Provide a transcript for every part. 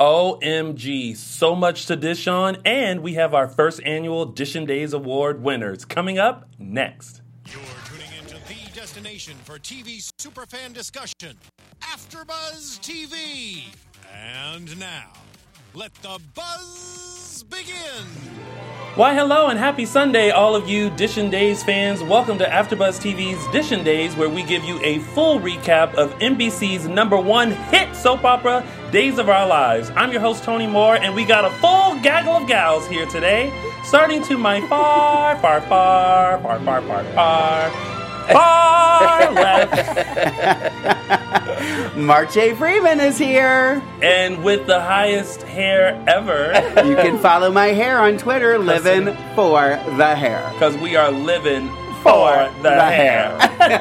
OMG, so much to dish on, and we have our first annual Dishin Days Award winners coming up next. You're tuning into the destination for TV superfan discussion, AfterBuzz TV. And now, let the buzz begin. Why, hello and happy Sunday, all of you Dishin Days fans. Welcome to AfterBuzz TV's Dishin Days, where we give you a full recap of NBC's #1 hit soap opera, Days of Our Lives. I'm your host, Tony Moore, and we got a full gaggle of gals here today. Starting to my far left. Mark J. Freeman is here. And with the highest hair ever. You can follow my hair on Twitter, Living for the Hair. Because we are living for the hair.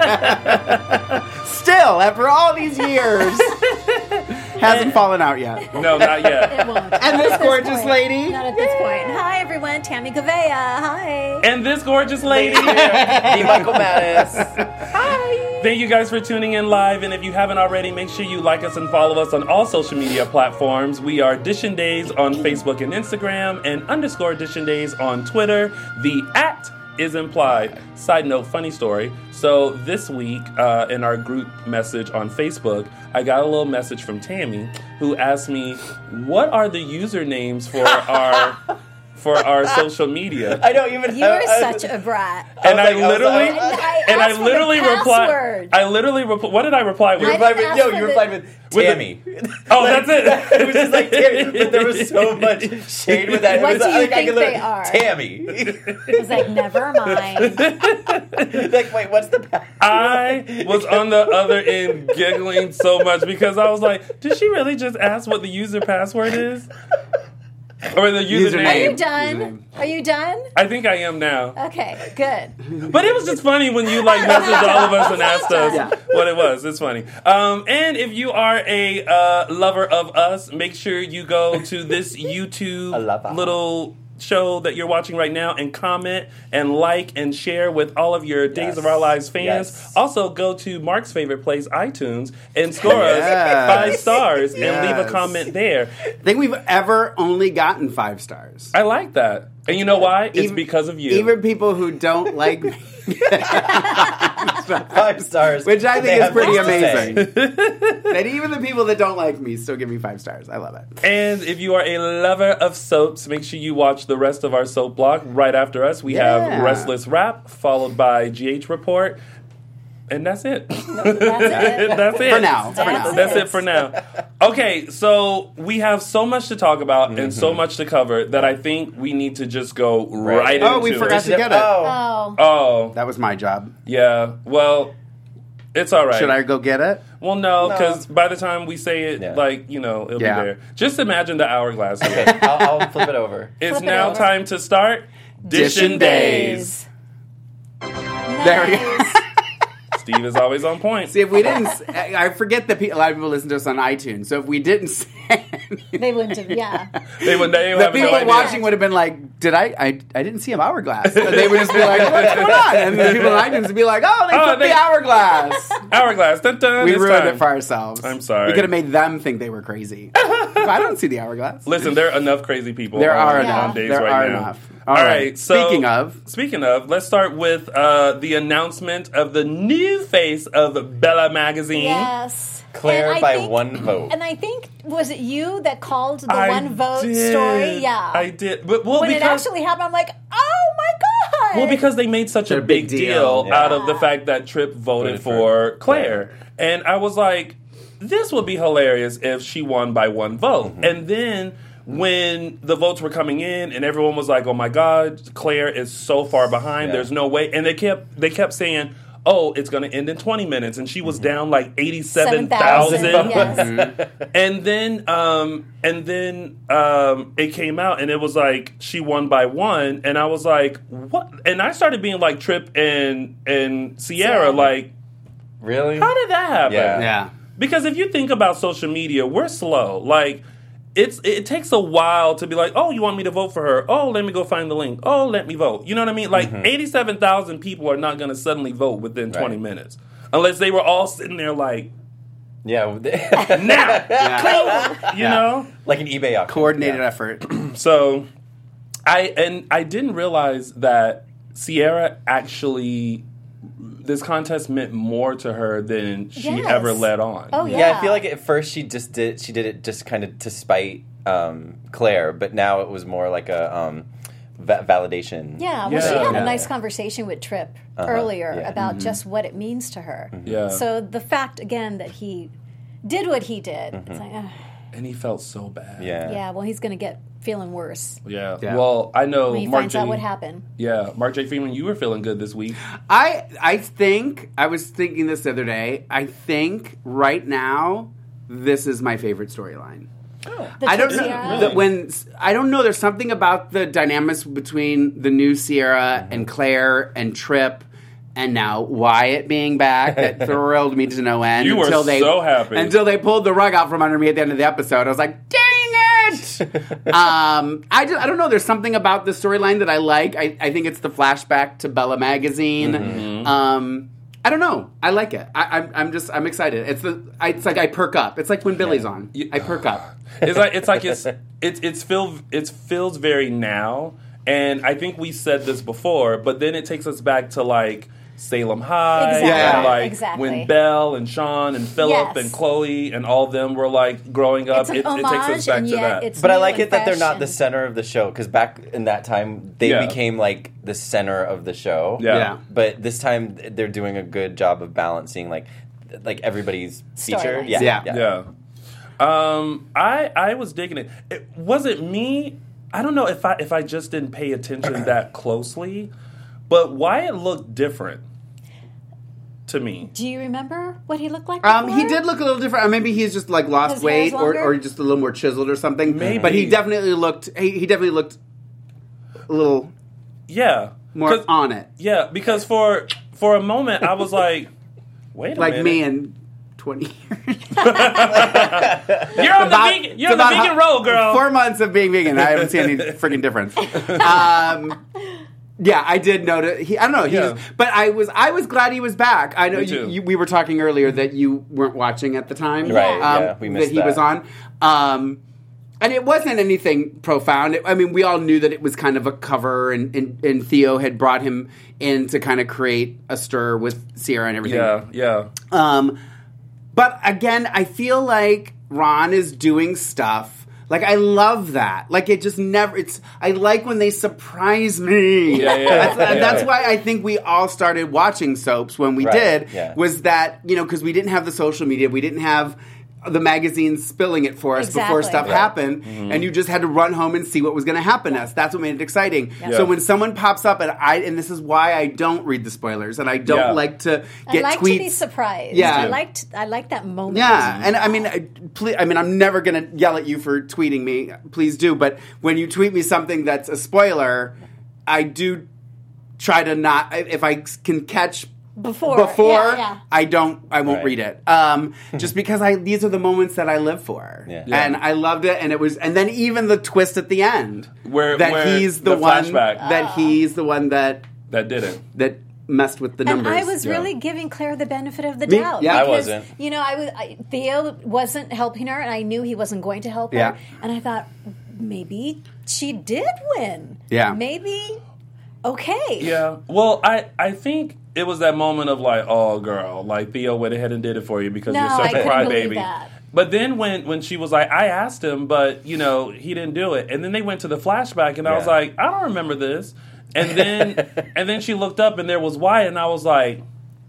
Still, after all these years, hasn't fallen out yet. No, not yet. It won't. And this gorgeous lady. Not at this point. Hi, everyone. Tammy Gavea. Hi. And this gorgeous lady. Hey, Michael Mattis. Hi. Thank you guys for tuning in live, and if you haven't already, make sure you like us and follow us on all social media platforms. We are Dishin Days on Facebook and Instagram, and _Dishin Days on Twitter. The @ is implied. Side note, funny story. So this week, in our group message on Facebook, I got a little message from Tammy, who asked me, what are the usernames for our social media? I don't even. You are such a brat. And I asked for literally the replied. password. What did I reply with? I didn't ask for you replied with Tammy. Oh, that's it. It was just like Tammy, but there was so much shade with that. What it was do you like, think I could look, they are? Tammy. I was like, never mind. Like, wait, what's the password? I was on the other end giggling so much because I was like, did she really just ask what the user password is? Or the username? Are you done? Are you done? I think I am now. Okay, good. But it was just funny when you messaged all of us and asked us what it was. It's funny. And if you are a lover of us, make sure you go to this YouTube little show that you're watching right now and comment and like and share with all of your Days of Our Lives fans. Yes. Also, go to Mark's favorite place, iTunes, and score us 5 stars and leave a comment there. I think we've ever only gotten 5 stars. I like that. And you know why? It's because of you. Even people who don't like me. 5 stars. Which I They think is have pretty things to say. amazing. And even the people that don't like me still give me 5 stars. I love it. And if you are a lover of soaps, make sure you watch the rest of our soap block right after us. We have Restless Wrap, followed by GH Report. And that's it. That's it. That's it. For now. That's it for now. Okay, so we have so much to talk about and so much to cover that I think we need to just go right into it. Oh, we forgot to get it. Oh. Oh, That was my job. yeah. Well, it's all right. Should I go get it? Well, no, because by the time we say it, it'll be there. Just imagine the hourglass here. I'll flip it over. It's Flip it now over. time to start Dishin' Days. There we go. Steve is always on point. See, if we didn't, I forget that a lot of people listen to us on iTunes. So if we didn't say They wouldn't have, They would the have people no idea. watching would have been like, "Did I didn't see an hourglass." And they would just be like, "What's going on?" And the people on iTunes would be like, "Oh, they took the hourglass." Hourglass. Dun, dun, We it's ruined time. it for ourselves. I'm sorry. We could have made them think they were crazy. I don't see the hourglass. Listen, there are enough crazy people There are on enough. days There right are now. enough. All right. So Speaking of, let's start with the announcement of the new face of Bella Magazine. Yes. Claire And I by think- 1 vote. And I think, was it you that called the I 1 vote did. story? Yeah. I did. But, well, when it because, actually happened, I'm like, oh my God. well, because they made such a They're big big deal deal. out of the fact that Tripp voted for Claire. And I was like, this would be hilarious if she won by 1 vote. And then when the votes were coming in and everyone was like, oh my God, Claire is so far behind, there's no way. And they kept saying, oh, it's going to end in 20 minutes. And she was down like 87,000. Yes. And then it came out and it was like she won by 1. And I was like, what? And I started being like Tripp and Sierra, like, Really? how did that happen? yeah. Because if you think about social media, we're slow. Like, it takes a while to be like, oh, you want me to vote for her? Oh, let me go find the link. Oh, let me vote. You know what I mean? Like, 87,000 people are not going to suddenly vote within 20 minutes. Unless they were all sitting there like, Yeah. Now, you know, Like an eBay auction. Coordinated effort. So, I didn't realize that Sierra actually, this contest meant more to her than she Yes. ever let on. Oh, Yeah, yeah. I feel like at first she did it just kind of to spite Claire, but now it was more like a validation. Yeah, well, Yeah. she had Yeah. a nice conversation with Tripp earlier yeah. about just what it means to her. Yeah. So the fact, again, that he did what he did, it's like, And he felt so bad. yeah, well, he's going to get feeling worse Yeah. Yeah. Well, I know when he Mark finds J. out what happened. Yeah, Mark J. Freeman, you were feeling good this week. I think I was thinking this the other day. I think right now this is my favorite storyline. The I don't Tripp know Sierra? that I don't know. There's something about the dynamics between the new Sierra and Claire and Tripp, and now Wyatt being back that thrilled me to no end. You were so happy. until they pulled the rug out from under me at the end of the episode. I was like, dang it! I don't know. There's something about the storyline that I like. I think it's the flashback to Bella magazine. I don't know. I like it. I'm excited. It's like I perk up. It's like when Billy's on. I perk up. It feels very now, and I think we said this before, but then it takes us back to like Salem High, Exactly. and like Exactly. when Belle and Sean and Philip Yes. and Chloe and all of them were like growing up. It's an It takes us homage, back and to yet that. it's But I new like and it that they're fresh not the and- center of the show, because back in that time they Yeah. became like the center of the show. Yeah. But this time they're doing a good job of balancing like everybody's featured. Storylines. Yeah. I was digging it. Was it me? I don't know if I just didn't pay attention that closely, but Wyatt looked different to me. Do you remember what he looked like before? He did look a little different. Maybe he's just like lost His weight hair's or longer? just a little more chiseled or something. Maybe. But he definitely looked. He definitely looked a little Yeah, more 'Cause- on it, Yeah, because for a moment I was like, wait a like minute. me in 20 years. You're on the vegan roll, girl. 4 months of being vegan. I haven't seen any freaking difference. Yeah, I did notice. I don't know. Yeah. But I was glad he was back. I know Me too. we were talking earlier that you weren't watching at the time, Right, yeah, we missed that he was that. on. And it wasn't anything profound. I mean, we all knew that it was kind of a cover, and Theo had brought him in to kind of create a stir with Sierra and everything. Yeah. But again, I feel like Ron is doing stuff. Like, I love that. Like, it just never... I like when they surprise me. Yeah. That's why I think we all started watching soaps when we Right, did. yeah. Was that, because we didn't have the social media. We didn't have the magazines spilling it for us before Exactly. stuff Right. happened. And you just had to run home and see what was going to happen to us. That's what made it exciting. Yeah. So when someone pops up, and this is why I don't read the spoilers, and I don't Yeah. like to I get like tweets. to be surprised. Yeah. I like that moment. Yeah, and I mean, I'm never gonna yell at you for tweeting me. Please do, but when you tweet me something that's a spoiler, I do try to not. If I can catch Before. Yeah. I won't Right. read it. Just because these are the moments that I live for, Yeah. and I loved it. And then even the twist at the end, Where he's the the one flashback. that he's the one that That didn't. messed with the And numbers. I was really giving Claire the benefit of the Me- doubt. yeah. I because, wasn't. Theo wasn't helping her, and I knew he wasn't going to help her. Yeah. And I thought, maybe she did win. Yeah. Maybe, okay. Yeah. Well, I think it was that moment of like, oh, girl, like Theo went ahead and did it for you because No, you're such I a couldn't believe crybaby. that. But then when she was like, I asked him, but he didn't do it. And then they went to the flashback, and I was Yeah. like, I don't remember this. And then she looked up, and there was Wyatt, and I was like,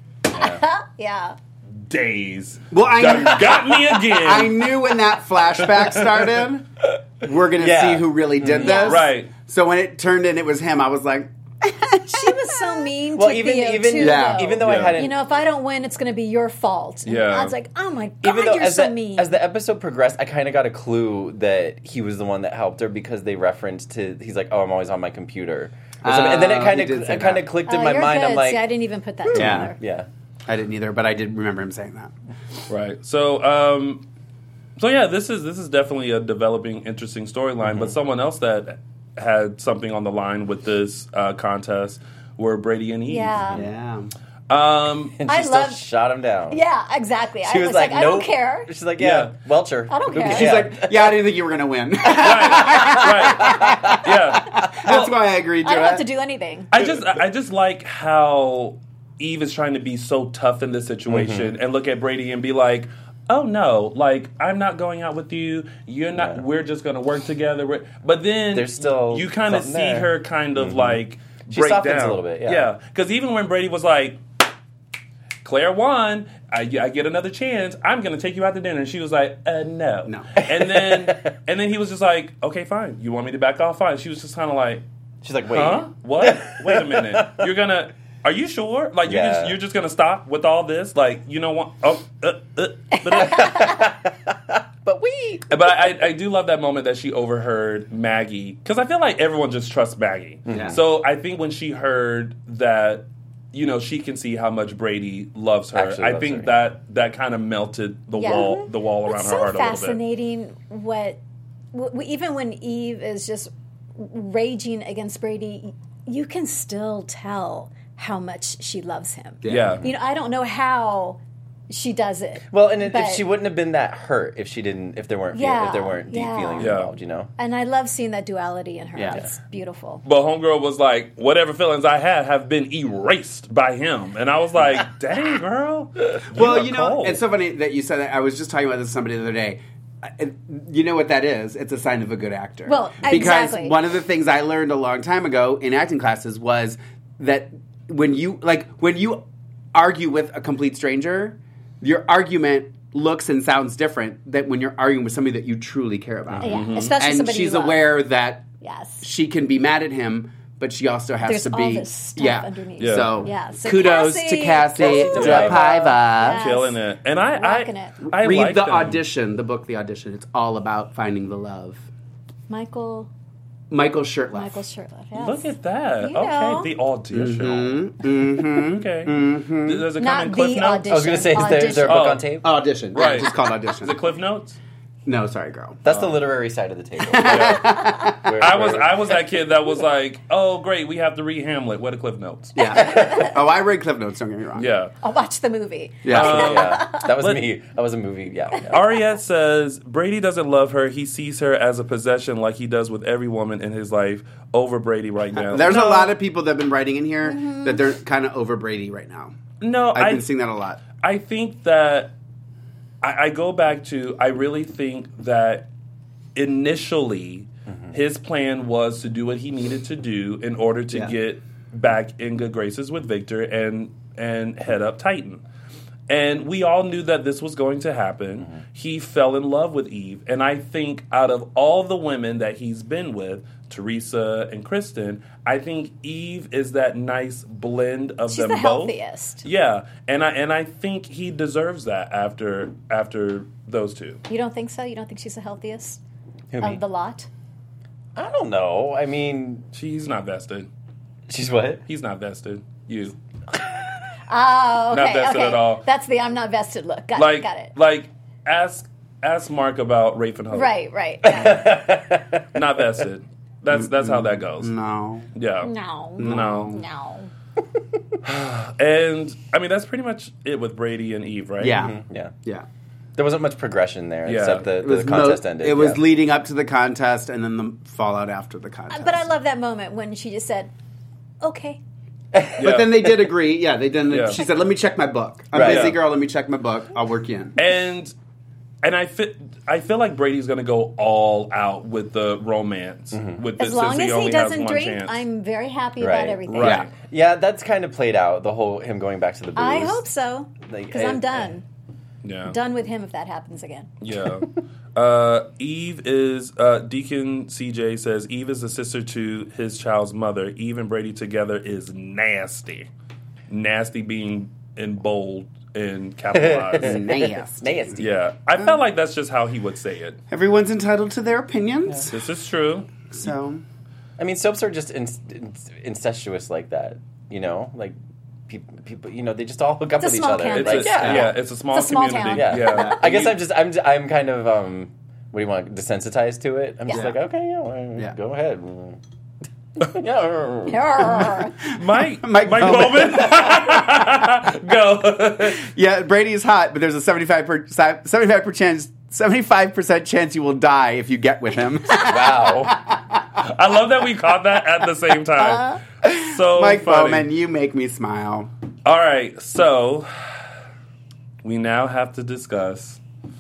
Yeah. days. Well, I Got me again. I knew when that flashback started, we're going to Yeah. see who really did Yeah. this. Right. So when it turned in, it was him. I was like, She was so mean Well, to even Theo, even too, Yeah. though. even though I Yeah. hadn't, if I don't win, it's going to be your fault. And Yeah. I was like, oh my God, even though you're as so the, mean. as the episode progressed, I kind of got a clue that he was the one that helped her because they referenced to he's like, oh, I'm always on my computer, or something. And then it he did say kind that. of clicked Oh, in my you're mind. good. I'm like, See, I didn't even put that Yeah. together. yeah, I didn't either, but I did remember him saying that. Right. So yeah, this is definitely a developing, interesting storyline. But someone else that had something on the line with this contest were Brady and Eve. Yeah. Yeah. And she I still love- shot him down. Yeah, exactly. She I was like, I nope. don't care. She's like, Yeah. Welcher. I don't care. She's Yeah. like, yeah, I didn't think you were going to win. Right. Yeah. That's why I agreed to I don't it. have to do anything. I just like how Eve is trying to be so tough in this situation and look at Brady and be like, oh no, like I'm not going out with you. You're not. Yeah. We're just going to work together. But then There's still you kind of see something there. her kind of like She break softens down a little bit, yeah. Yeah, because even when Brady was like, Claire won. I get another chance. I'm going to take you out to dinner. And she was like, no. No. And then he was just like, okay, fine. You want me to back off? Fine. She was just kind of like, She's like, wait. huh? What? Wait a minute. You're gonna? Are you sure? Like Yeah. you're just gonna stop with all this? Like you know what? Oh, but But I do love that moment that she overheard Maggie because I feel like everyone just trusts Maggie. Yeah. So I think when she heard that, she can see how much Brady loves her. Actually I loves think her. that kind of melted the Yeah. wall around It's her so heart a little bit. fascinating even when Eve is just raging against Brady, you can still tell how much she loves him. Yeah. I don't know how she does it. well, and if but- she wouldn't have been that hurt if there weren't deep Yeah. feelings Yeah. involved, And I love seeing that duality in her. Yeah. It's beautiful. But homegirl was like, whatever feelings I had have been erased by him. And I was like, dang, girl. Well, are cold. it's so funny that you said that. I was just talking about this with somebody the other day. You know what that is? It's a sign of a good actor. Well, because exactly. one of the things I learned a long time ago in acting classes was that when you argue with a complete stranger, your argument looks and sounds different than when you're arguing with somebody that you truly care about. Yeah, especially And somebody she's you love. aware that Yes. she can be mad at him, but she also has There's to all be this stuff underneath. Yeah. So, Yeah, so kudos Cassie- to Cassie Cassie DePaiva. Yes. Killing it. And Rocking it. I Read like the them. audition, the book, The Audition. It's all about finding the love. Michael Shirtliff. Shirtliff. Yes. Look at that. You know. Okay, the audition. Okay. Does it come Not in Cliff the Notes? audition. I was going to say, is there a book Oh. on tape? Audition. Right. Yeah, it's just called Audition. Is it Cliff Notes? No, sorry, girl. That's the literary side of the table. I was that kid that was like, oh great, we have to read Hamlet. What are Cliff Notes? Yeah. Oh, I read Cliff Notes, don't get me wrong. Yeah. I'll watch the movie. Yeah. Yeah, that was But- me. That was a movie. Yeah. Ariette says Brady doesn't love her. He sees her as a possession, like he does with every woman in his life. Over Brady right now. There's No, a lot of people that have been writing in here that they're kind of over Brady right now. No, I've been seeing that a lot. I think that I go back to I really think that initially his plan was to do what he needed to do in order to Yeah. get back in good graces with Victor and head up Titan. And we all knew that this was going to happen. He fell in love with Eve. And I think out of all the women that he's been with, Teresa and Kristen, I think Eve is that nice blend of She's them the both. healthiest. Yeah, and I think he deserves that after those two. You don't think so? You don't think she's the healthiest Who, me? of the lot? I don't know. I mean, She's not vested. she's what? He's not vested. You Oh, okay. Not vested okay. at all. That's the I'm not vested look. Got like it. Got it. like ask Mark about Rafe and Hope. Right. Yeah. Not vested. That's how that goes. No. Yeah. No. No. And I mean that's pretty much it with Brady and Eve, right? Yeah. Yeah. Yeah. There wasn't much progression there, Yeah. except It the was contest ended. It was yeah. leading up to the contest and then the fallout after the contest. But I love that moment when she just said, "Okay." But then they did agree. Yeah, they did. Yeah. She said, "Let me check my book. I'm Right. busy, Yeah. girl. Let me check my book. I'll work you in." And I feel like Brady's going to go all out with the romance with this As long since as only he has doesn't one drink, chance. I'm very happy Right. about everything. Right. Yeah, that's kind of played out, the whole him going back to the booze. I hope so. Like, Because I'm done. Yeah. Done with him if that happens again. Yeah. Eve is, Deacon CJ says, Eve is the sister to his child's mother. Eve and Brady together is nasty. Nasty being in bold and capitalized. Nasty. Yeah. I felt like that's just how he would say it. Everyone's entitled to their opinions. This is true. So, I mean, soaps are just incestuous like that, you know? Like, people, you know, they just all hook up It's a with each small other. town. It's Like, it's a small It's a small community. town. yeah. I guess I'm kind of, what do you want, desensitized to it? I'm just Yeah. like, okay, yeah, well, Yeah. go ahead. Mike Bowman. Bowman. Go. Yeah, Brady's hot, but there's a 75% chance you will die if you get with him. Wow. I love that we caught that at the same time. So Mike funny. Bowman, you make me smile. All right, so we now have to discuss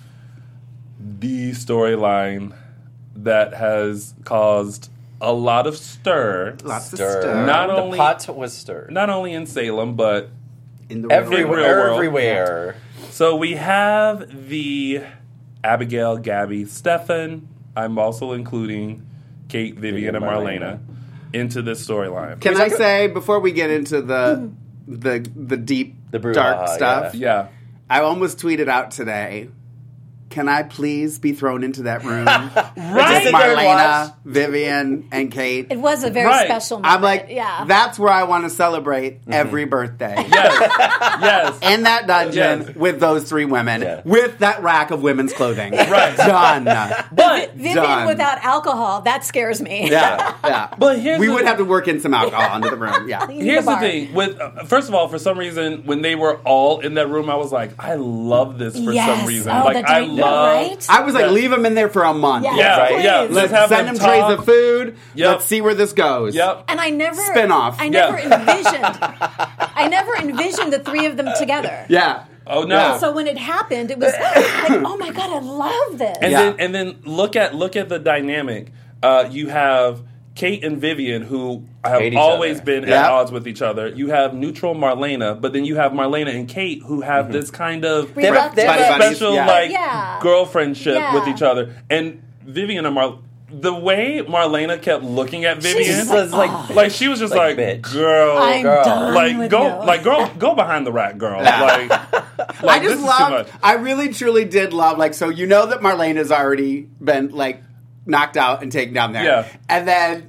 the storyline that has caused a lot of stir. Lots of Stir. stir. Not The only- pot was stirred. Not only in Salem, but in the real real Everywhere. world. Everywhere. so we have the Abigail, Gabby, Stefan. I'm also including Kate, Vivian, and Marlena into this storyline. Can I say, before we get into the deep, The brouhaha, dark stuff, Yeah. I almost tweeted out today, can I please be thrown into that room? Right. With Marlena, Vivian, and Kate. It was a very Right. special moment. I'm like, yeah. that's where I want to celebrate every birthday. Yes. Yes. In that dungeon Yes. with those three women, Yeah. with that rack of women's clothing. Right. Done. But Vivian done. without alcohol, that scares me. Yeah, yeah. But here's we the- would have to work in some alcohol into the room. Yeah. You need Here's a the bar. thing. With first of all, for some reason, when they were all in that room, I was like, I love this for Yes. some reason. Oh, like the I dynamic, love. right? I was like, Yeah. leave them in there for a month. Yes, Yeah, please. yeah. Let's have send them them trays talk. of food. Yep. Let's see where this goes. Yep. And I never Spin-off. I never Yeah. envisioned the three of them together. Yeah. Oh no. Yeah. So when it happened, it was like, oh my god, I love this. And Yeah. then look at the dynamic. You have Kate and Vivian, who have Hate each always other. been Yeah. at odds with each other. You have neutral Marlena, but then you have Marlena and Kate, who have this kind of They have Buddy buddies, special yeah. like Yeah. girlfriendship Yeah. with each other. And Vivian and the way Marlena kept looking at Vivian, just was like, like she was just like, bitch. girl, I'm girl. done like with go, you. like go behind the rack, girl. I Like this just is too much. loved, I really truly did love, like, so you know that Marlena's already been, like, knocked out and taken down there. Yeah. And then,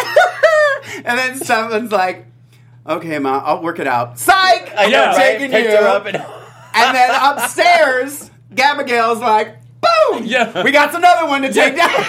someone's like, okay, Ma, I'll work it out. Psych! I know, Yeah. right? Taking Picked you. her up and And then upstairs, Gabigail's like, boom! Yeah. We got another one to take down.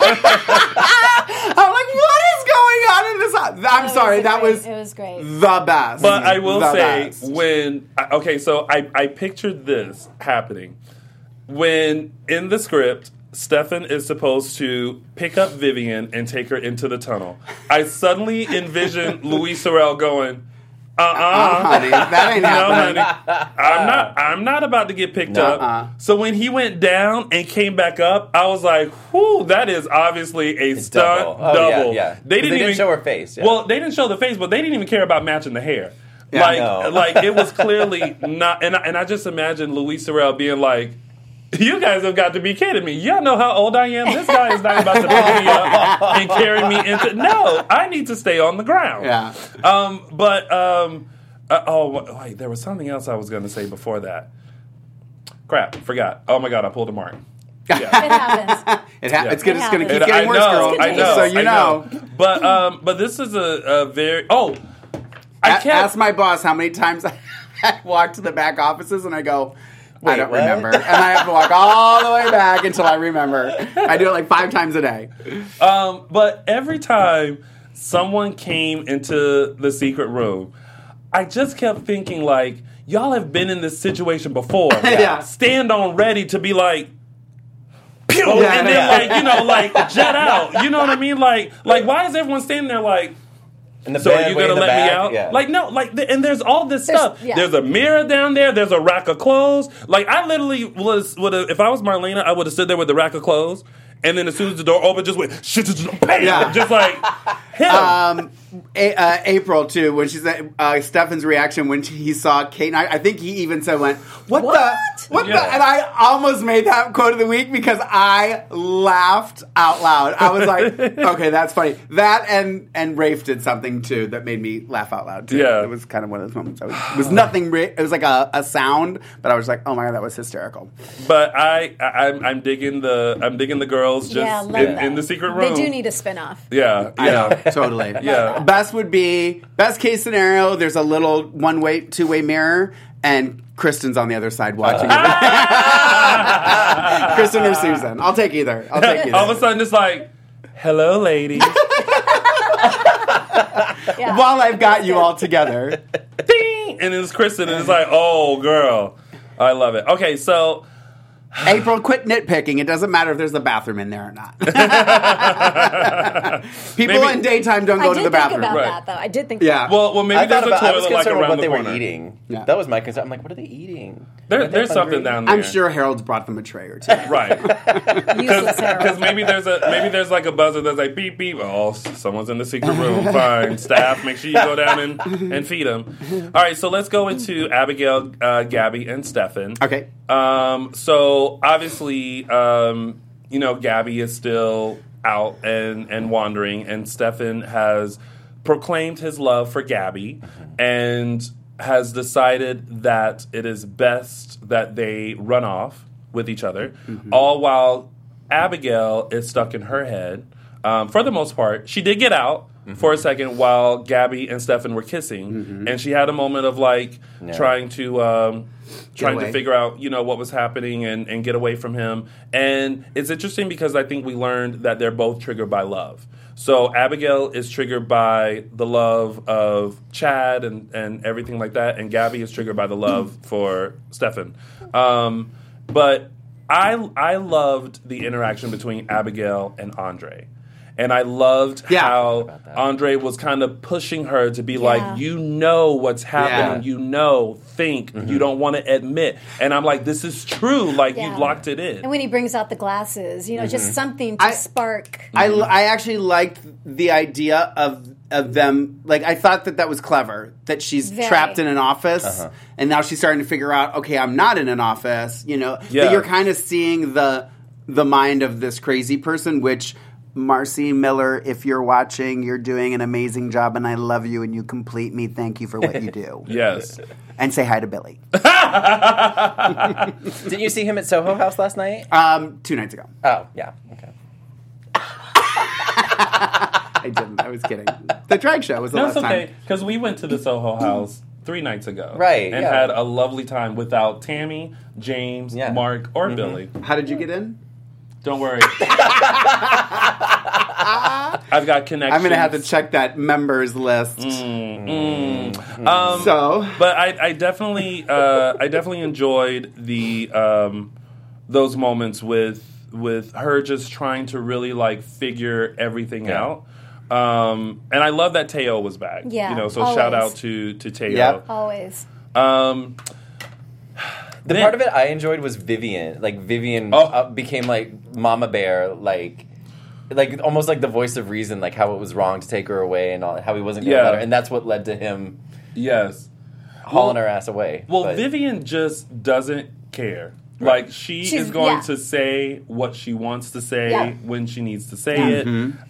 I'm like, what is going on in this house? I'm sorry, that was It was great. the best. But I will The say, best. so I pictured this happening. When in the script, Stefan is supposed to pick up Vivian and take her into the tunnel. I suddenly envisioned Louis Sorel going, honey, that ain't no, happening. honey, I'm not about to get picked up. So when he went down and came back up, I was like, whew, that is obviously a stunt double. Oh, double. yeah. They didn't even show her face. Yeah. Well, they didn't show the face, but they didn't even care about matching the hair. Yeah. No. Like it was clearly not. And I just imagine Louis Sorel being like, "You guys have got to be kidding me! Y'all know how old I am. This guy is not about to pick me up and carry me into. No, I need to stay on the ground." Yeah. Wait, there was something else I was going to say before that. Crap, forgot. Oh my god, I pulled a mark. Yeah. It happens. It's Yeah. gonna keep It getting I worse, know, girl. I know, So you I know. But this is a very Ask my boss how many times I walk to the back offices and I go, I Wait, don't what? remember. And I have to walk all the way back until I remember. I do it like 5 times a day. But every time someone came into the secret room, I just kept thinking like, y'all have been in this situation before. Yeah. Stand on ready to be like, pew, Yeah, and then yeah. like, like jet out. You know what I mean? Like why is everyone standing there like, in the so bed, are you way gonna in the let me back. out? Yeah. Like no, and there's all this stuff. yeah. There's a mirror down there. There's a rack of clothes. Like I literally would have if I was Marlena, I would have stood there with the rack of clothes, and then as soon as the door opened, just went bam, Yeah. just like him. April too, when she said Stefan's reaction when he saw Kate, and I think he even said, "What the? Yeah. And I almost made that quote of the week because I laughed out loud. I was like, "Okay, that's funny." That and Rafe did something too that made me laugh out loud too. Yeah. It was kind of one of those moments. It was nothing. It was like a sound, but I was like, "Oh my god, that was hysterical." But I'm digging the girls just Yeah, love in that. the secret room. They do need a spin-off. Yeah, I know, totally. Yeah. Best would be best case scenario. There's a little one-way, two-way mirror, and Kristen's on the other side watching it. Kristen or Susan. I'll take either. All of a sudden, it's like, hello, ladies. Yeah. While I've got you all together. Ding! And it's Kristen, and it's like, oh, girl. I love it. Okay, so... April, quit nitpicking. It doesn't matter if there's a bathroom in there or not. People Maybe- in daytime don't I go did to the think bathroom. about Right. that, though. I did think Yeah. about Well, maybe I there's a was toilet like concerned with around what the they corner. were eating. Yeah. That was my concern. I'm like, what are they eating? There's something down there. I'm sure Harold's brought them a tray or two. Right. that. Useless Harold. Because maybe there's like a buzzer that's like beep beep. Oh, someone's in the secret room. Fine, staff, make sure you go down and feed them. All right, so let's go into Abigail, Gabby, and Stefan. Okay. So obviously, Gabby is still out and wandering, and Stefan has proclaimed his love for Gabby and has decided that it is best that they run off with each other, all while Abigail is stuck in her head. For the most part, she did get out for a second while Gabby and Stefan were kissing, and she had a moment of trying to away. figure out what was happening and get away from him. And it's interesting because I think we learned that they're both triggered by love. So Abigail is triggered by the love of Chad and everything like that, and Gabby is triggered by the love for Stefan. But I loved the interaction between Abigail and Andre. And I loved how Andre was kind of pushing her to be like, you know what's happening, think, you don't want to admit. And I'm like, this is true, you've locked it in. And when he brings out the glasses, just something to spark. I actually liked the idea of them. I thought that was clever, that she's trapped in an office, and now she's starting to figure out, okay, I'm not in an office, that you're kind of seeing the mind of this crazy person, which... Marcy Miller, if you're watching, you're doing an amazing job, and I love you, and you complete me. Thank you for what you do. Yes. And say hi to Billy. Didn't you see him at Soho House last night? 2 nights ago. Oh, yeah. Okay. I didn't. I was kidding. The drag show was the That's last okay, time. because we went to the Soho House 3 nights ago. Right, And yeah. had a lovely time without Tammy, James, Mark, or Billy. How did you get in? Don't worry. I've got connections. I'm going to have to check that members list. So, but I definitely enjoyed the those moments with her just trying to really figure everything out. And I love that Teo was back. Yeah, so always. shout out to Teo. Yep. Always. The part of it I enjoyed was Vivian. Vivian became Mama Bear, almost like the voice of reason, how it was wrong to take her away and all, how he wasn't going to let her. And that's what led to him hauling her ass away. Well, Vivian just doesn't care. She's is going to say what she wants to say when she needs to say it.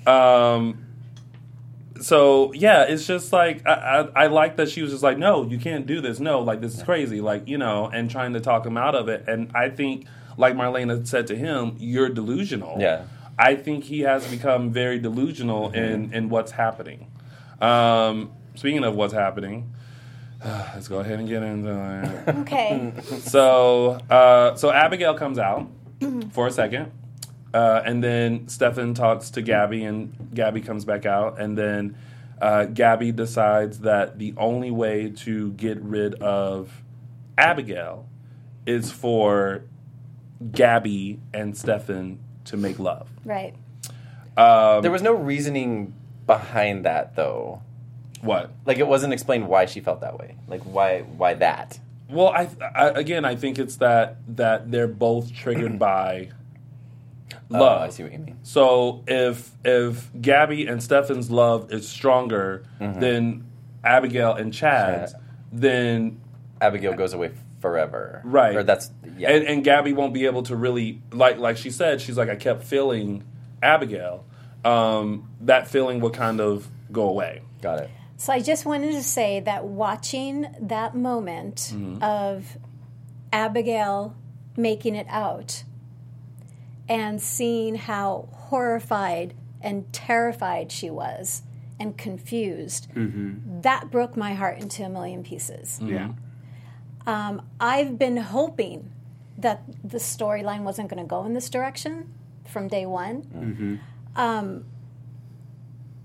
So, it's just I like that she was just like, no, you can't do this. No, this is crazy. And trying to talk him out of it. And I think, like Marlena said to him, you're delusional. Yeah. I think he has become very delusional in what's happening. Speaking of what's happening, let's go ahead and get into it. Okay. So Abigail comes out for a second. And then Stefan talks to Gabby, and Gabby comes back out. And then Gabby decides that the only way to get rid of Abigail is for Gabby and Stefan to make love. Right. There was no reasoning behind that, though. What? It wasn't explained why she felt that way. Why that? Well, I think it's that they're both triggered by love. I see what you mean. So if Gabby and Stefan's love is stronger than Abigail and Chad's, then Abigail goes away forever. Right. Or that's and Gabby won't be able to really like she said, she's like, I kept feeling Abigail. That feeling will kind of go away. Got it. So I just wanted to say that watching that moment of Abigail making it out and seeing how horrified and terrified she was and confused, that broke my heart into a million pieces. Yeah. I've been hoping that the storyline wasn't going to go in this direction from day one.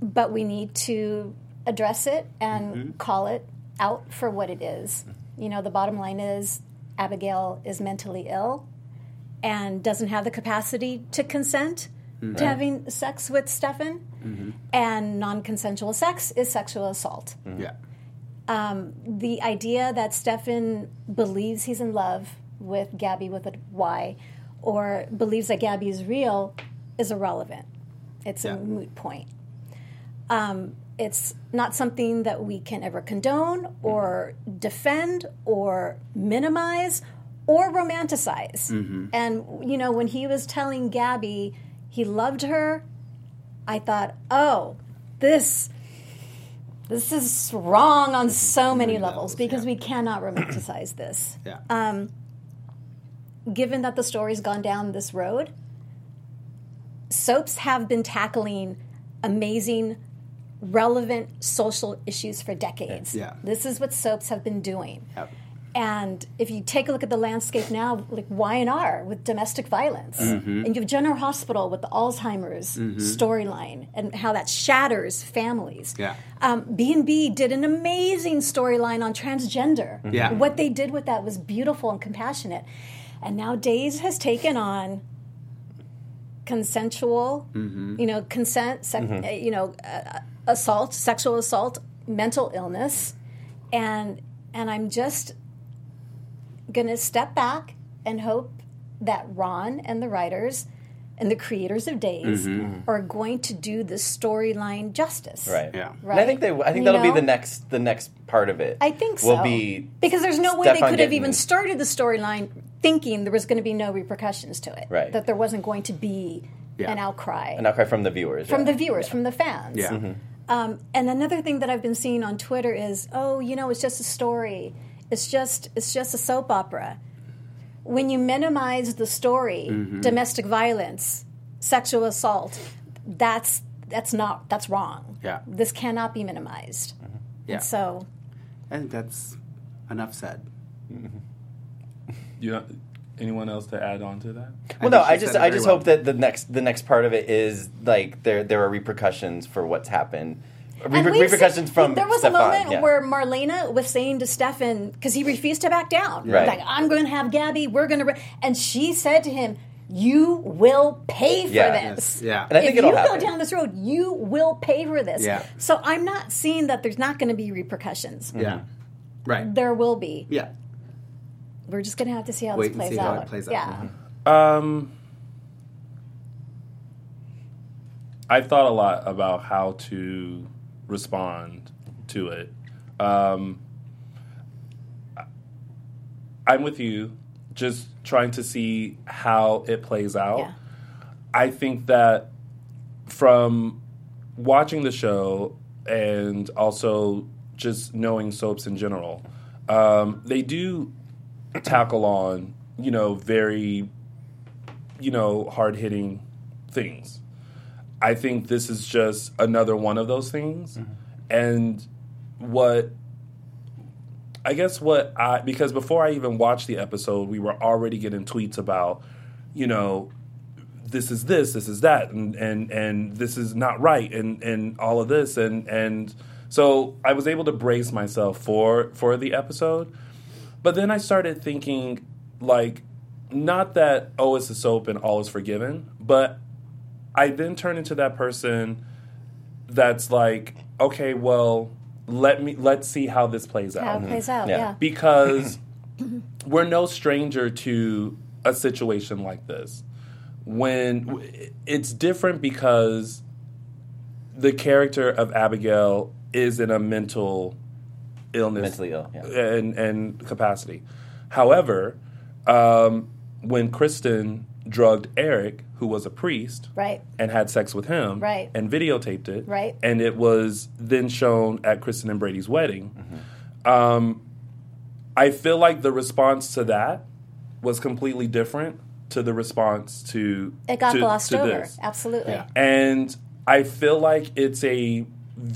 but we need to address it and call it out for what it is. You know, the bottom line is Abigail is mentally ill and doesn't have the capacity to consent to having sex with Stefan, and non-consensual sex is sexual assault. Yeah. The idea that Stefan believes he's in love with Gabby with a Y, or believes that Gabby is real, is irrelevant. It's a moot point. It's not something that we can ever condone or defend or minimize or romanticize. And, you know, when he was telling Gabby he loved her, I thought, oh, this is wrong on so many levels because we cannot romanticize this. Yeah. Given that the story's gone down this road, soaps have been tackling amazing, relevant social issues for decades. Yeah. This is what soaps have been doing. Yep. And if you take a look at the landscape now, like Y&R with domestic violence, and you have General Hospital with the Alzheimer's storyline and how that shatters families. Yeah. B&B did an amazing storyline on transgender. Yeah. What they did with that was beautiful and compassionate. And now Days has taken on consensual, you know, you know, assault, sexual assault, mental illness, and I'm just going to step back and hope that Ron and the writers and the creators of Days are going to do the storyline justice. Right. Yeah. And I think that'll be the next part of it. I think so. Will be because there's no way they Stefan could have getting- even started the storyline thinking there was going to be no repercussions to it. Right. That there wasn't going to be an outcry. An outcry from the viewers. From the viewers, from the fans. Yeah. And another thing that I've been seeing on Twitter is, oh, you know, it's just a story. It's just a soap opera. When you minimize the story, domestic violence, sexual assault, that's wrong. Yeah. This cannot be minimized. Yeah. And so, I think that's enough said. You know, anyone else to add on to that? Well, no, think I she just said it very hope well. that the next part of it is like there are repercussions for what's happened. and we've Repercussions seen- from there was Stefan, a moment yeah. where Marlena was saying to Stefan, because he refused to back down, Right. like, I'm going to have Gabby, we're going to, and she said to him, you will pay for Yeah. this. Yeah. And I think if it'll you happen. go down this road, you will pay for this. Yeah. So I'm not seeing that there's not going to be repercussions. Yeah. Right. There will be. Yeah. We're just going to have to see how Wait this and plays see out. how it plays out. Yeah. I thought a lot about how to respond to it. I'm with you, just trying to see how it plays out. Yeah. I think that from watching the show and also just knowing soaps in general, they do tackle on, very, hard-hitting things. I think this is just another one of those things. And because before I even watched the episode, we were already getting tweets about, this is that, and this is not right, and all of this, and so I was able to brace myself for the episode, but then I started thinking, not that it's a soap and all is forgiven, but I then turned into that person that's like, okay, well, let's see how this plays out. How it plays out, Yeah. yeah. Because we're no stranger to a situation like this. When it's different because the character of Abigail is in a mental illness, Mentally ill, yeah. and capacity. However, when Kristen drugged Eric, who was a priest, Right. and had sex with him, Right. and videotaped it, Right. and it was then shown at Kristen and Brady's wedding. I feel like the response to that was completely different to the response to It got glossed to over. this. Absolutely. Yeah. And I feel like it's a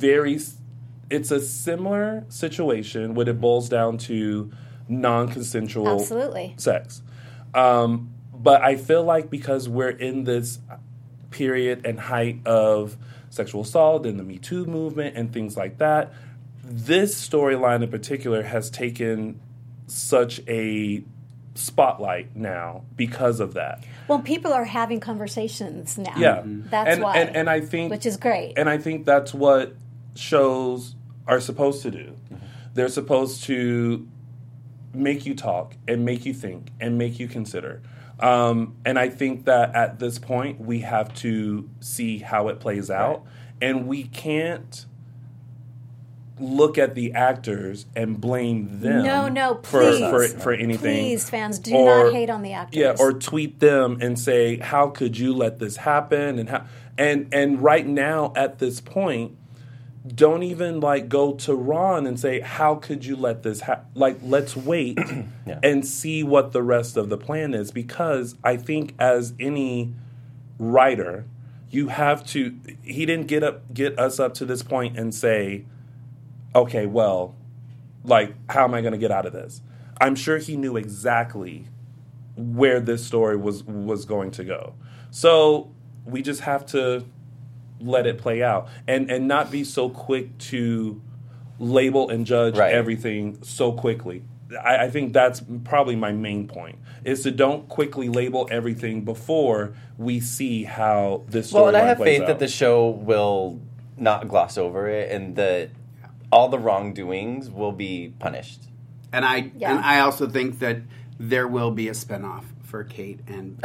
similar situation when it boils down to non-consensual Absolutely. sex. But I feel like because we're in this period and height of sexual assault and the Me Too movement and things like that, this storyline in particular has taken such a spotlight now because of that. Well, people are having conversations now. Yeah. That's why. And I think, which is great. And I think that's what shows are supposed to do. They're supposed to make you talk and make you think and make you consider. And I think that at this point, we have to see how it plays out. Right. And we can't look at the actors and blame them for anything. Please, fans, do not hate on the actors. Yeah, or tweet them and say, how could you let this happen? And right now, at this point, don't even go to Ron and say, how could you let this happen? Let's wait and see what the rest of the plan is. Because I think as any writer, you have to, he didn't get us up to this point and say, okay, well, how am I going to get out of this? I'm sure he knew exactly where this story was going to go. So we just have to let it play out and not be so quick to label and judge everything so quickly. I think that's probably my main point, is to don't quickly label everything before we see how this story plays out. Well, and I have faith that the show will not gloss over it and that all the wrongdoings will be punished. And I also think that there will be a spinoff for Kate and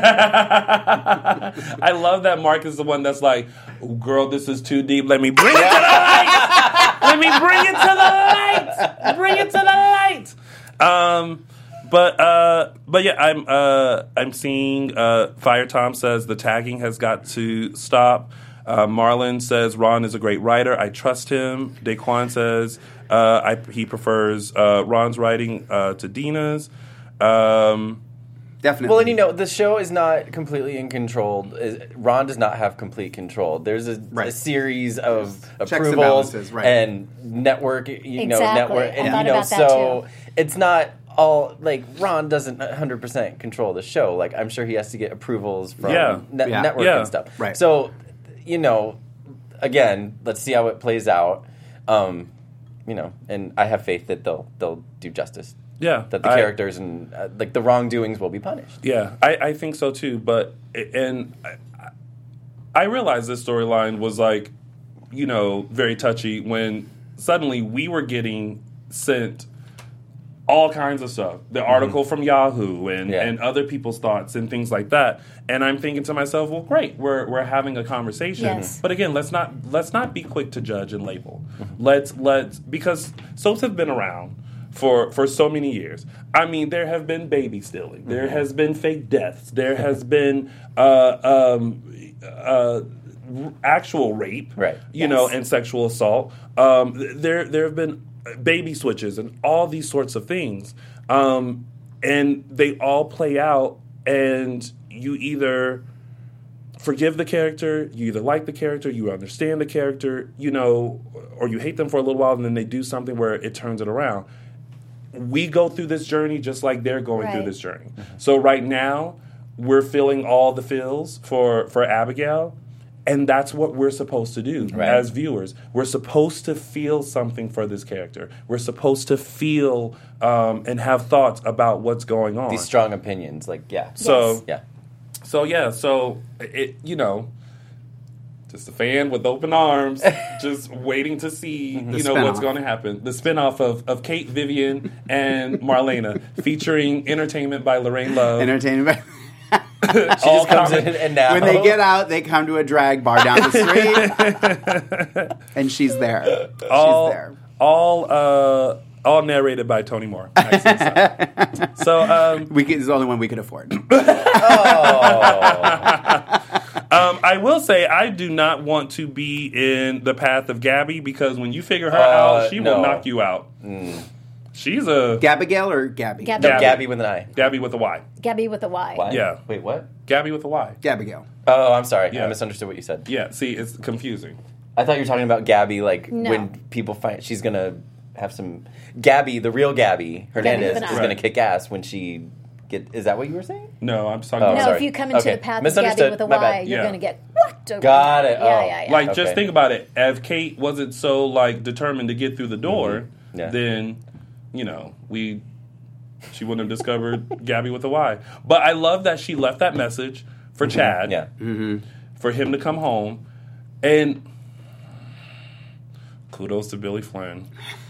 I love that Mark is the one that's like, oh, girl, this is too deep. Let me bring it to the light. Let me bring it to the light. Bring it to the light. But yeah, I'm seeing Fire Tom says the tagging has got to stop. Marlon says Ron is a great writer. I trust him. Daquan says he prefers Ron's writing to Dina's. Definitely. Well, and the show is not completely in control. Ron does not have complete control. There's a series of approvals and network, network, and so it's not all Ron doesn't 100% control the show. I'm sure he has to get approvals from network and stuff. Right. So, again, let's see how it plays out. And I have faith that they'll do justice. Yeah, that the characters and the wrongdoings will be punished. Yeah, I think so too. But I realized this storyline was very touchy when suddenly we were getting sent all kinds of stuff. The article from Yahoo and other people's thoughts and things like that. And I'm thinking to myself, well, great, we're having a conversation. Yes. But again, let's not be quick to judge and label. Let's because soaps have been around for so many years. I mean, there have been baby stealing. There has been fake deaths. There has been actual rape, and sexual assault. There have been baby switches and all these sorts of things. And they all play out, and you either forgive the character, you either like the character, you understand the character, or you hate them for a little while, and then they do something where it turns it around. We go through this journey just like they're going through this journey. So right now, we're feeling all the feels for Abigail, and that's what we're supposed to do as viewers. We're supposed to feel something for this character. We're supposed to feel and have thoughts about what's going on. These strong opinions, So it, just a fan with open arms, just waiting to see, what's going to happen. The spinoff of Kate, Vivian, and Marlena, featuring entertainment by Lorraine Love. Entertainment by... She just comes in, and now when they get out, they come to a drag bar down the street, and she's there. All narrated by Tony Moore. So it's the only one we could afford. I will say I do not want to be in the path of Gabby, because when you figure her out, she will knock you out. She's a... Gabigail or Gabby? Gabby. No, Gabby with an I. Gabby with a Y. Gabby with a Y. Why? Yeah. Wait, what? Gabby with a Y. Gabigail. Oh, I'm sorry. Yeah. I misunderstood what you said. Yeah, see, it's confusing. I thought you were talking about Gabby, No. when people find she's going to have some... Gabby, the real Gabby Hernandez, is going to kick ass when she Is that what you were saying? No, I'm talking Oh, about... No, sorry. if you come into Okay. the path of Misunderstood. Gabby with a My Y, bad. you're Yeah. going to get whacked over. Got it. Yeah, Oh. yeah, yeah. Like, Okay. just think about it. If Kate wasn't so, like, determined to get through the door, Yeah. then, you know, she wouldn't have discovered Gabby with a Y. But I love that she left that message for Chad, Yeah. for him to come home. And kudos to Billy Flynn.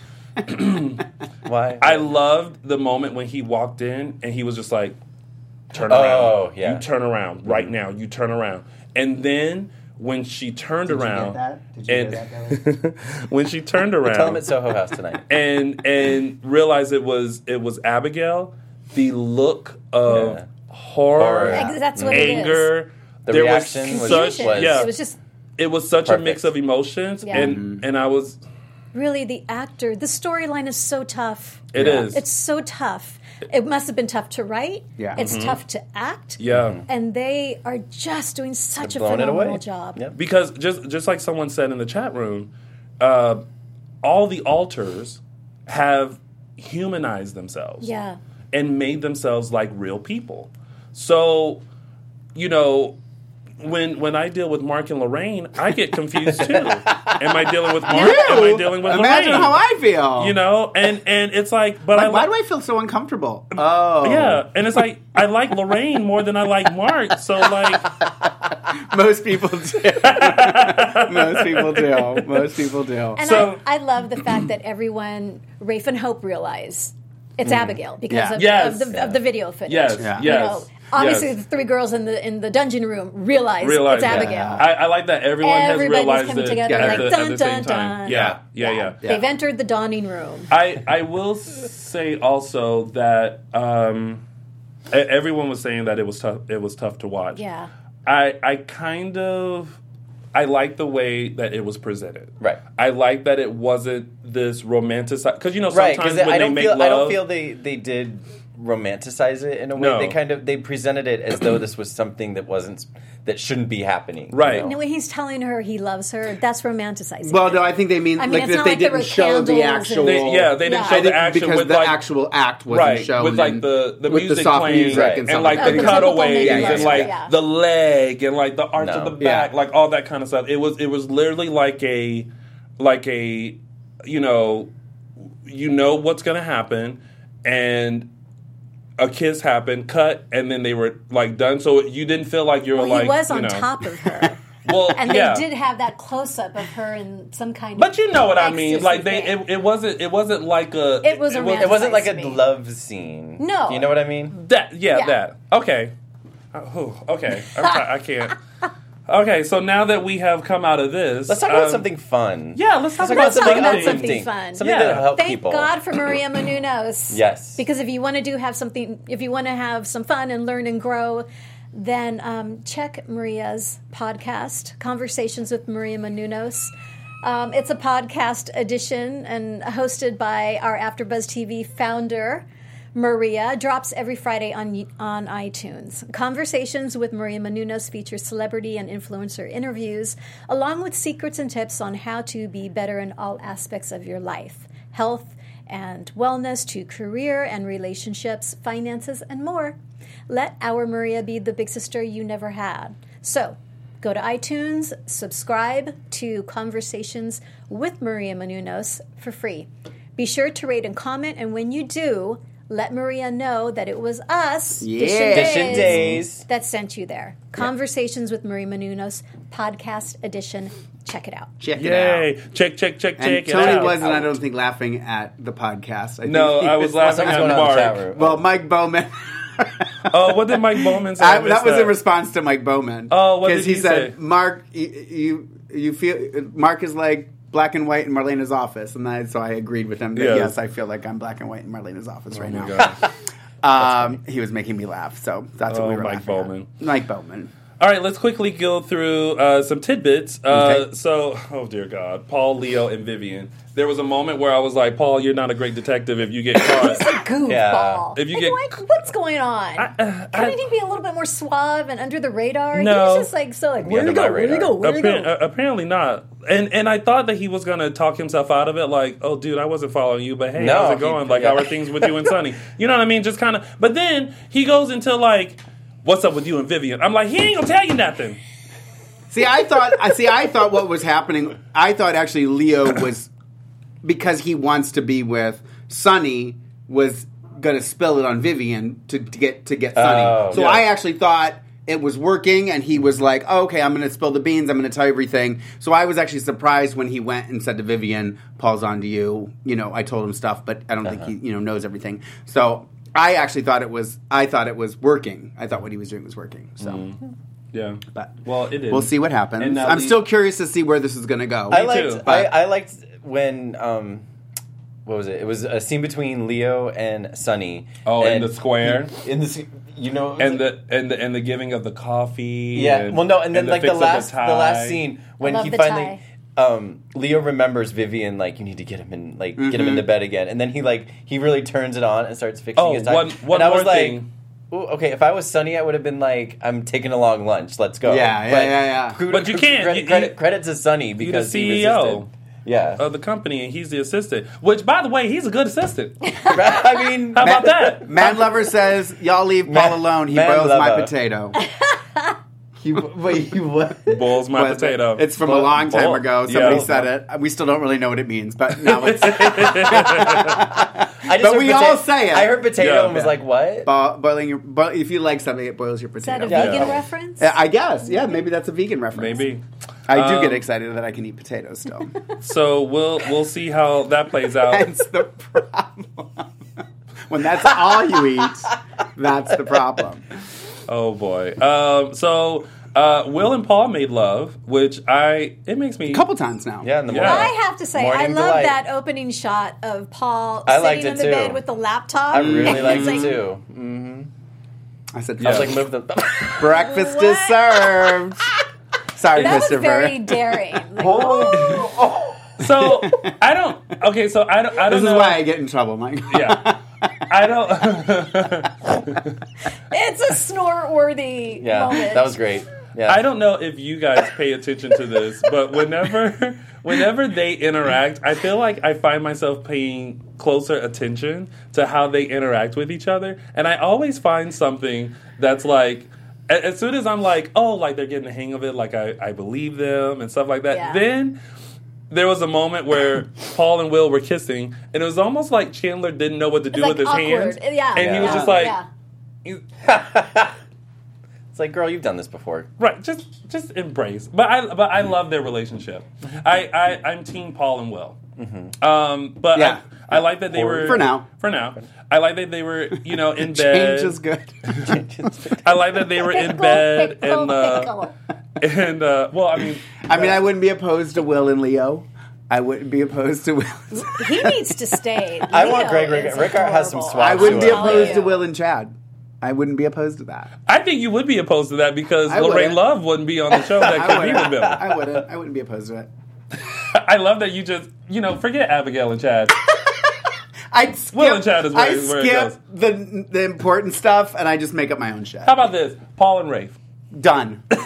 Why? I loved the moment when he walked in and he was just like, turn Oh, around. yeah. You turn around right now. You turn around. And then when she turned around, Did you get that, Billy? when she turned around, Tell him at Soho House tonight. and realized it was Abigail, the look of Yeah. horror, That's what it is. anger, The there reaction was such Confusion. yeah, It was just it was such a Perfect. mix of emotions, Yeah. and I was really the actor. The storyline is so tough. it is It's so tough. It must have been tough to write. Yeah. It's tough to act. yeah. And they are just doing such a Blowing it phenomenal away. job. Yep. Because just like someone said in the chat room, all the alters have humanized themselves. Yeah. And made themselves like real people. So, you know, when I deal with Mark and Lorraine, I get confused too. Am I dealing with Mark? Am I dealing with Imagine Lorraine? how I feel. You know, and it's like, but Like, why do like, I feel so uncomfortable? Oh, yeah, and it's like I like Lorraine more than I like Mark. So like, Most people do. Most people do. Most people do. And So- I love the fact that everyone, Rafe and Hope, realize it's Abigail because Yeah. of, Yes. of the video footage. yes, Yeah. You yes. know, obviously, yes. the three girls in the dungeon room realize Realize it's that. Abigail. I like that everyone Everybody's has realized coming it together at like, the, dun, at the same dun, time. dun. Yeah. They've entered the dawning room. I will say also that everyone was saying that it was tough. It was tough to watch. Yeah. I like the way that it was presented. Right. I like that it wasn't this romanticized because you know Right, sometimes because when I they don't make feel love, I don't feel they did romanticize it in a way. No. They presented it as though this was something that shouldn't be happening. you Right. know? And when he's telling her he loves her, that's romanticizing. Well, it. no, I think they mean I mean, like it's if not they like there didn't were show the candles actual. and- they didn't Yeah. show I the think action because with the like actual act wasn't right shown with like and- the with music the soft playing music and stuff like like the that. The typical cutaways music, and like yeah. the leg and like the arch No. of the back, Yeah. like all that kind of stuff. It was literally like a you know what's gonna happen and a kiss happened, cut, and then they were like done. So you didn't feel like you were well, like he was you on know. top of her. Well, And yeah. they did have that close up of her in some kind of. But you know what I mean? ecstasy Like thing. it wasn't like a. It was a It wasn't like a Me. love scene. No. You know what I mean? That Yeah. that okay. Okay, I can't. Okay, so now that we have come out of this, Let's talk about something fun. Yeah, let's talk Let's about talk something about uplifting. something fun. Something Yeah. that'll help Thank people. God for Maria Menounos. Yes. Because if you want to have some fun and learn and grow, then check Maria's podcast, Conversations with Maria Menounos. It's a podcast edition and hosted by our AfterBuzz TV founder, Maria. Drops every Friday on iTunes. Conversations with Maria Menounos features celebrity and influencer interviews, along with secrets and tips on how to be better in all aspects of your life, health and wellness to career and relationships, finances, and more. Let our Maria be the big sister you never had. So, go to iTunes, subscribe to Conversations with Maria Menounos for free. Be sure to rate and comment, and when you do, let Maria know that it was us, Yeah. Edition Days. that sent you there. Conversations with Maria Menounos, podcast edition. Check it out. Check it Yay! out. Check And it Tony out. wasn't, I don't think, laughing at the podcast. No, I was laughing Something's at going on in the chat Mark. room. Well, Mike Bowman. Oh, what did Mike Bowman say? That was in response to Mike Bowman. Oh, what did Because he he said, say? Mark, you feel Mark is like black and white in Marlena's office, and so I agreed with him that Yes. yes, I feel like I'm black and white in Marlena's office right my now. God. He was making me laugh, so that's what Oh, we were Mike laughing at. Bowman. Mike Bowman. All right, let's quickly go through some tidbits. Okay. So, oh dear God, Paul, Leo, and Vivian. There was a moment where I was like, Paul, you're not a great detective if you get caught. He's a goofball. If you like, get, what's going on? Couldn't he be a little bit more suave and under the radar? No. He was just like, where you go, where you go, where you go? Apparently not. And I thought that he was going to talk himself out of it, like, oh, dude, I wasn't following you, but hey, how's it going? How are things with you and Sonny? You know what I mean? Just kind of. But then he goes into like, what's up with you and Vivian? I'm like, he ain't gonna tell you nothing. I thought what was happening. I thought actually Leo was, because he wants to be with Sonny, was gonna spill it on Vivian to get Sonny. So I actually thought it was working, and he was like, oh, okay, I'm gonna spill the beans. I'm gonna tell you everything. So I was actually surprised when he went and said to Vivian, "Paul's on to you." You know, I told him stuff, but I don't think he knows everything. So. I actually thought it was working. I thought what he was doing was working. So, yeah. But it is. We'll see what happens. I'm still curious to see where this is going to go. I liked when what was it? It was a scene between Leo and Sonny. Oh, in the square. And the giving of the coffee. Yeah. And, well, no, and then like the last scene when he finally. Leo remembers Vivian, like, you need to get him in, like, get him into bed again. And then he really turns it on and starts fixing his tie. One more thing. Ooh, okay, if I was Sonny, I would have been like, I'm taking a long lunch. Let's go. Yeah. But you can't. Credit to Sonny because he's the CEO of the company, and he's the assistant. Which, by the way, he's a good assistant. I mean, how about that? Man Lover says, y'all leave Paul alone. He boils my potato. You what? Boils my potato. It's from a long time ago. Somebody said it. We still don't really know what it means, but now it's. But we all say it. I heard potato and was like, what? If you like something, it boils your potato. Is that a vegan reference? I guess. Yeah, maybe that's a vegan reference. Maybe. I do get excited that I can eat potatoes still. So we'll see how that plays out. That's the problem. When that's all you eat, that's the problem. Oh boy. So Will and Paul made love, which it makes me a couple times now. Yeah, in the morning. I have to say, I love that opening shot of Paul sitting in the bed with the laptop. I really liked it too. Mm-hmm. I said, I was like, move the breakfast is served. Sorry, that Christopher. That was very daring. Like, So I don't. Okay, so I don't. This know. is why I get in trouble, Mike. Yeah. I don't. It's a snort-worthy moment. That was great. Yeah. I don't know if you guys pay attention to this, but whenever they interact, I feel like I find myself paying closer attention to how they interact with each other, and I always find something that's like. As soon as I'm like, oh, like they're getting the hang of it, like I believe them and stuff like that, then there was a moment where Paul and Will were kissing, and it was almost like Chandler didn't know what to do with his hands. Yeah. And he was just like... It's like, girl, you've done this before. Right, just embrace. But I love their relationship. I'm team Paul and Will. Mm-hmm. But I like that they were... For now. I like that they were, in bed. Change is good. I like that they were in bed and well, I mean, I wouldn't be opposed to Will and Leo. I wouldn't be opposed to Will. He needs to stay. I want Greg. Rick has some swag. I wouldn't be opposed to Will and Chad. I wouldn't be opposed to that. I think you would be opposed to that because Lorraine Love wouldn't be on the show that compete with Bill. I wouldn't. I wouldn't be opposed to it. I love that you just, forget Abigail and Chad. Will and Chad is where it goes. the important stuff, and I just make up my own shit. How about this? Paul and Rafe. Done. But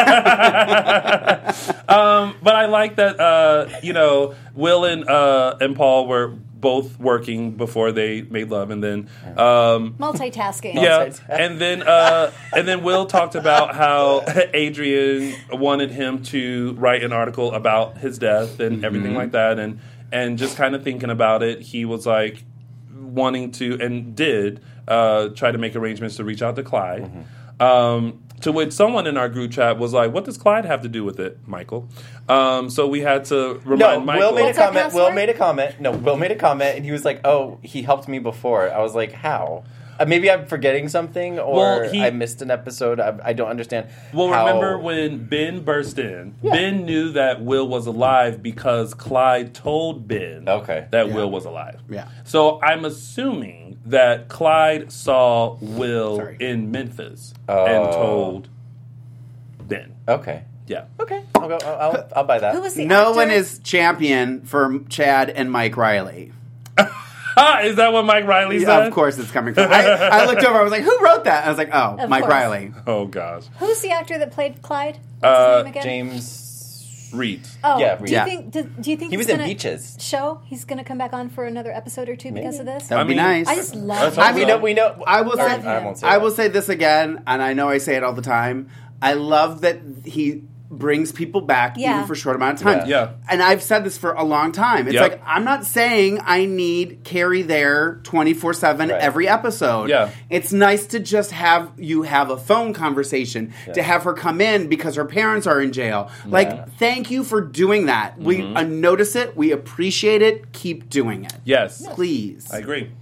I like that, Will and Paul were both working before they made love, and then multitasking. Yeah, and then Will talked about how Adrian wanted him to write an article about his death and everything like that, and just kind of thinking about it, he was like wanting to and did try to make arrangements to reach out to Clyde. To which someone in our group chat was like, "What does Clyde have to do with it, Michael?" So we had to remind Michael. Will made a comment. No, Will made a comment, and he was like, "Oh, he helped me before." I was like, "How?" Maybe I'm forgetting something, or I missed an episode. I don't understand. Well, remember when Ben burst in? Yeah. Ben knew that Will was alive because Clyde told Ben that Will was alive. Yeah. So I'm assuming that Clyde saw Will in Memphis and told then. Okay. Yeah. Okay. I'll buy that. Who was the No actor? one is champion for Chad and Mike Riley. Is that what Mike Riley said? Yeah, of course it's coming from. I looked over. I was like, who wrote that? I was like, oh, Of Mike course. Riley. Oh, gosh. Who's the actor that played Clyde? What's his name again? James Reed. Oh, Yeah, do you yeah. think? Do you think He was he's in gonna Beaches. show? He's going to come back on for another episode or two because of this. That would be mean, nice. I just love. That's him. We know. I will say. Love him. won't say I that. will say this again, and I know I say it all the time. I love that he brings people back Yeah. even for a short amount of time. Yeah. And I've said this for a long time. It's Yep. like, I'm not saying I need Carrie there 24/7 Right. every episode. Yeah. It's nice to just have a phone conversation, to have her come in because her parents are in jail. Like, thank you for doing that. We notice it. We appreciate it. Keep doing it. Yes. Please. I agree.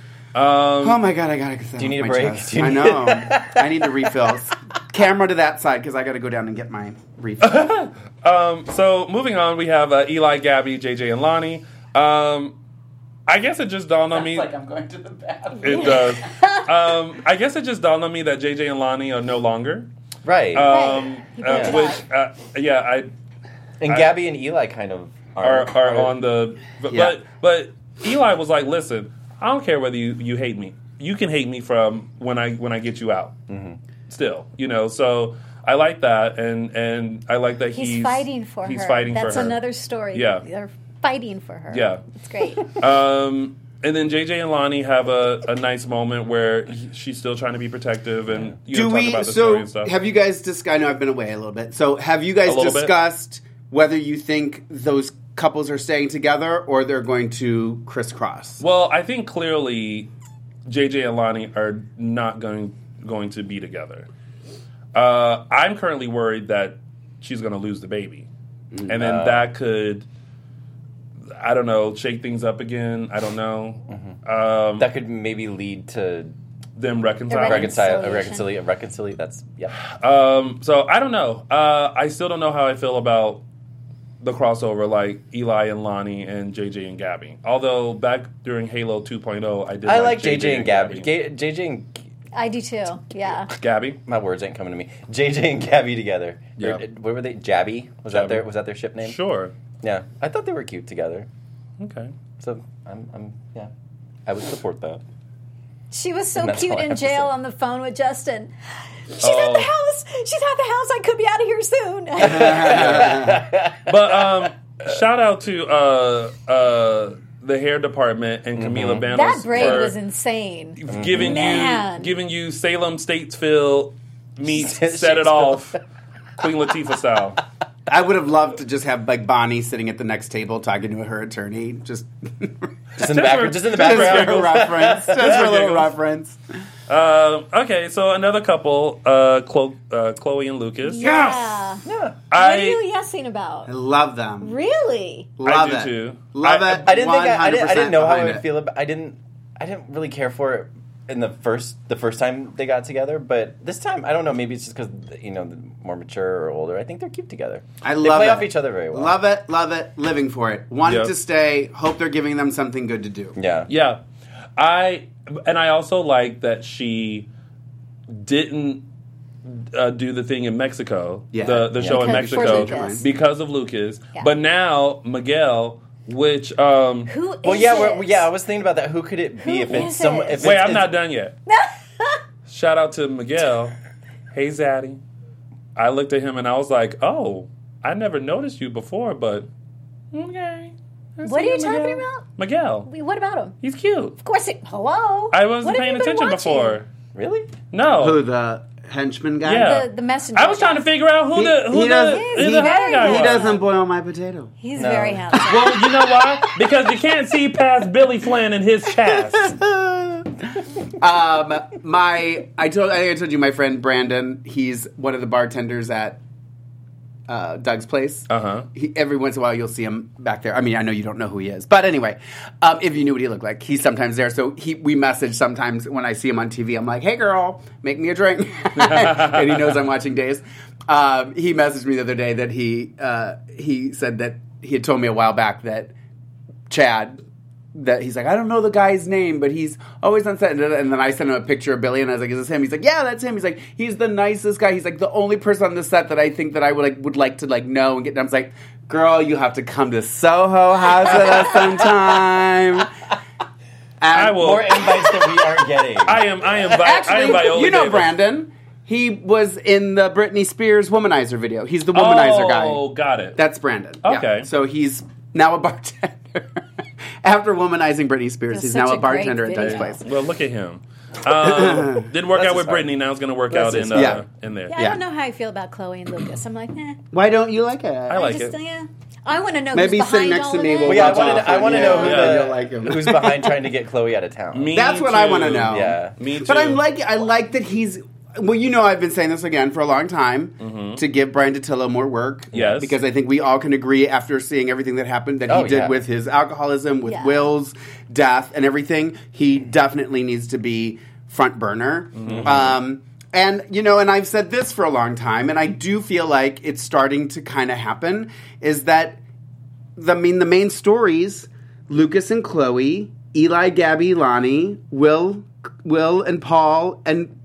Oh my God, I gotta get that. Do you need off a my break? chest. Do you I need- know. I need the refills. Camera to that side because I gotta go down and get my refill. So moving on, we have Eli, Gabby, JJ, and Lonnie. I guess it just dawned on me. I'm going to the bathroom. It does. I guess it just dawned on me that JJ and Lonnie are no longer. Right. He broke it Which, I and Gabby and Eli kind of are on the. Yeah. But Eli was like, "Listen, I don't care whether you hate me. You can hate me from when I get you out. Still, So I like that, and I like that He's fighting for her. He's fighting That's for her. another story. Yeah. They're fighting for her. Yeah. It's great. And then JJ and Lonnie have a nice moment where she's still trying to be protective and talk about the story and stuff. Have you guys discussed? I know I've been away a little bit. So have you guys A little bit? discussed whether you think those couples are staying together or they're going to crisscross? Well, I think clearly JJ and Lonnie are not going to be together. I'm currently worried that she's going to lose the baby. And then that could, I don't know, shake things up again. I don't know. that could maybe lead to Them reconcile. reconciliate. That's So I don't know. I still don't know how I feel about the crossover, like Eli and Lonnie and JJ and Gabby. Although back during Halo 2.0, I did. I like JJ and Gabby. JJ and I do too. Yeah. Gabby. my words ain't coming to me. JJ and Gabby together. Yeah. What were they? Jabby? Was that their ship name? Sure. Yeah. I thought they were cute together. Okay. So I would support that. She was so And that's cute all I in have to jail say. on the phone with Justin. She's at the house. She's at the house. I could be out of here soon. But shout out to the hair department and Camila Banos. That braid for was insane. giving you Salem Statesville meets Set It Off, Queen Latifah style. I would have loved to just have like Bonnie sitting at the next table talking to her attorney, just Just in the background. Just in the for a background. reference, just for a little giggles. reference. Okay, so another couple, Chloe and Lucas. Yeah. Yeah. What are you I yesing about? I love them. Really? Love do it. too. Love I- it. I didn't think I 100% didn't know how I behind would it. feel about. I didn't really care for it in the first time they got together, but this time I don't know. Maybe it's just because they're more mature or older. I think they're cute together. I they love play it. off each other very well. Love it. Living for it. Wanted Yep. to stay. Hope they're giving them something good to do. Yeah. Yeah. I also like that she didn't do the thing in Mexico, Yeah. the show in Because- for Mexico, Lucas. because of Lucas. Yeah. But now Miguel, which Who is Well, it? I was thinking about that. Who could it be Who if it's is someone? it? If wait, it's, I'm not done yet. Shout out to Miguel. Hey, Zaddy. I looked at him and I was like, oh, I never noticed you before, but okay. I What see are you talking Miguel. about? Miguel. What about him? He's cute. Of course it. Hello. I wasn't What have paying you been attention watching? before. Really? No. Who, the henchman guy? Yeah. The messenger. I was trying to figure out who He the does- higher guy He was. doesn't boil my potato. He's No. very handsome. Well, you know why? Because you can't see past Billy Flynn and his chest. I think I told you my friend Brandon. He's one of the bartenders at Doug's place. Uh-huh. Every once in a while, you'll see him back there. I mean, I know you don't know who he is, but anyway, if you knew what he looked like, he's sometimes there. So we message sometimes when I see him on TV. I'm like, "Hey, girl, make me a drink," and he knows I'm watching Days. He messaged me the other day that he said that he had told me a while back that Chad that he's like, I don't know the guy's name, but he's always on set. And then I sent him a picture of Billy, and I was like, is this him? He's like, yeah, that's him. He's like, he's the nicest guy. He's like the only person on the set that I think that I would like to like know and get. And I was like, girl, you have to come to Soho House with us sometime. I will. More invites that we aren't getting. I am Viola you know Davis. Brandon. He was in the Britney Spears Womanizer video. He's the Womanizer guy. Oh, got it. That's Brandon. Okay. Yeah. So he's now a bartender. After womanizing Britney Spears, he's now a bartender at Doug's Place. Well, look at him. Didn't work out with Britney. Now it's going to work out in there. Yeah, I don't know how I feel about Chloe and Lucas. I'm like, Why don't you like it? I like it. Yeah. I want to know Maybe who's sitting behind next all to of me. it. We'll I want to know like him. who's behind trying to get Chloe out of town. That's what I want to know. Yeah, me too. But I like that he's. Well, you know, I've been saying this again for a long time to give Brian Dattilo more work. Yes, because I think we all can agree after seeing everything that happened that he did with his alcoholism, with Will's death, and everything. He definitely needs to be front burner. And, you know, and I've said this for a long time, and I do feel like it's starting to kind of happen, is that, the main stories, Lucas and Chloe, Eli, Gabby, Lonnie, Will and Paul, and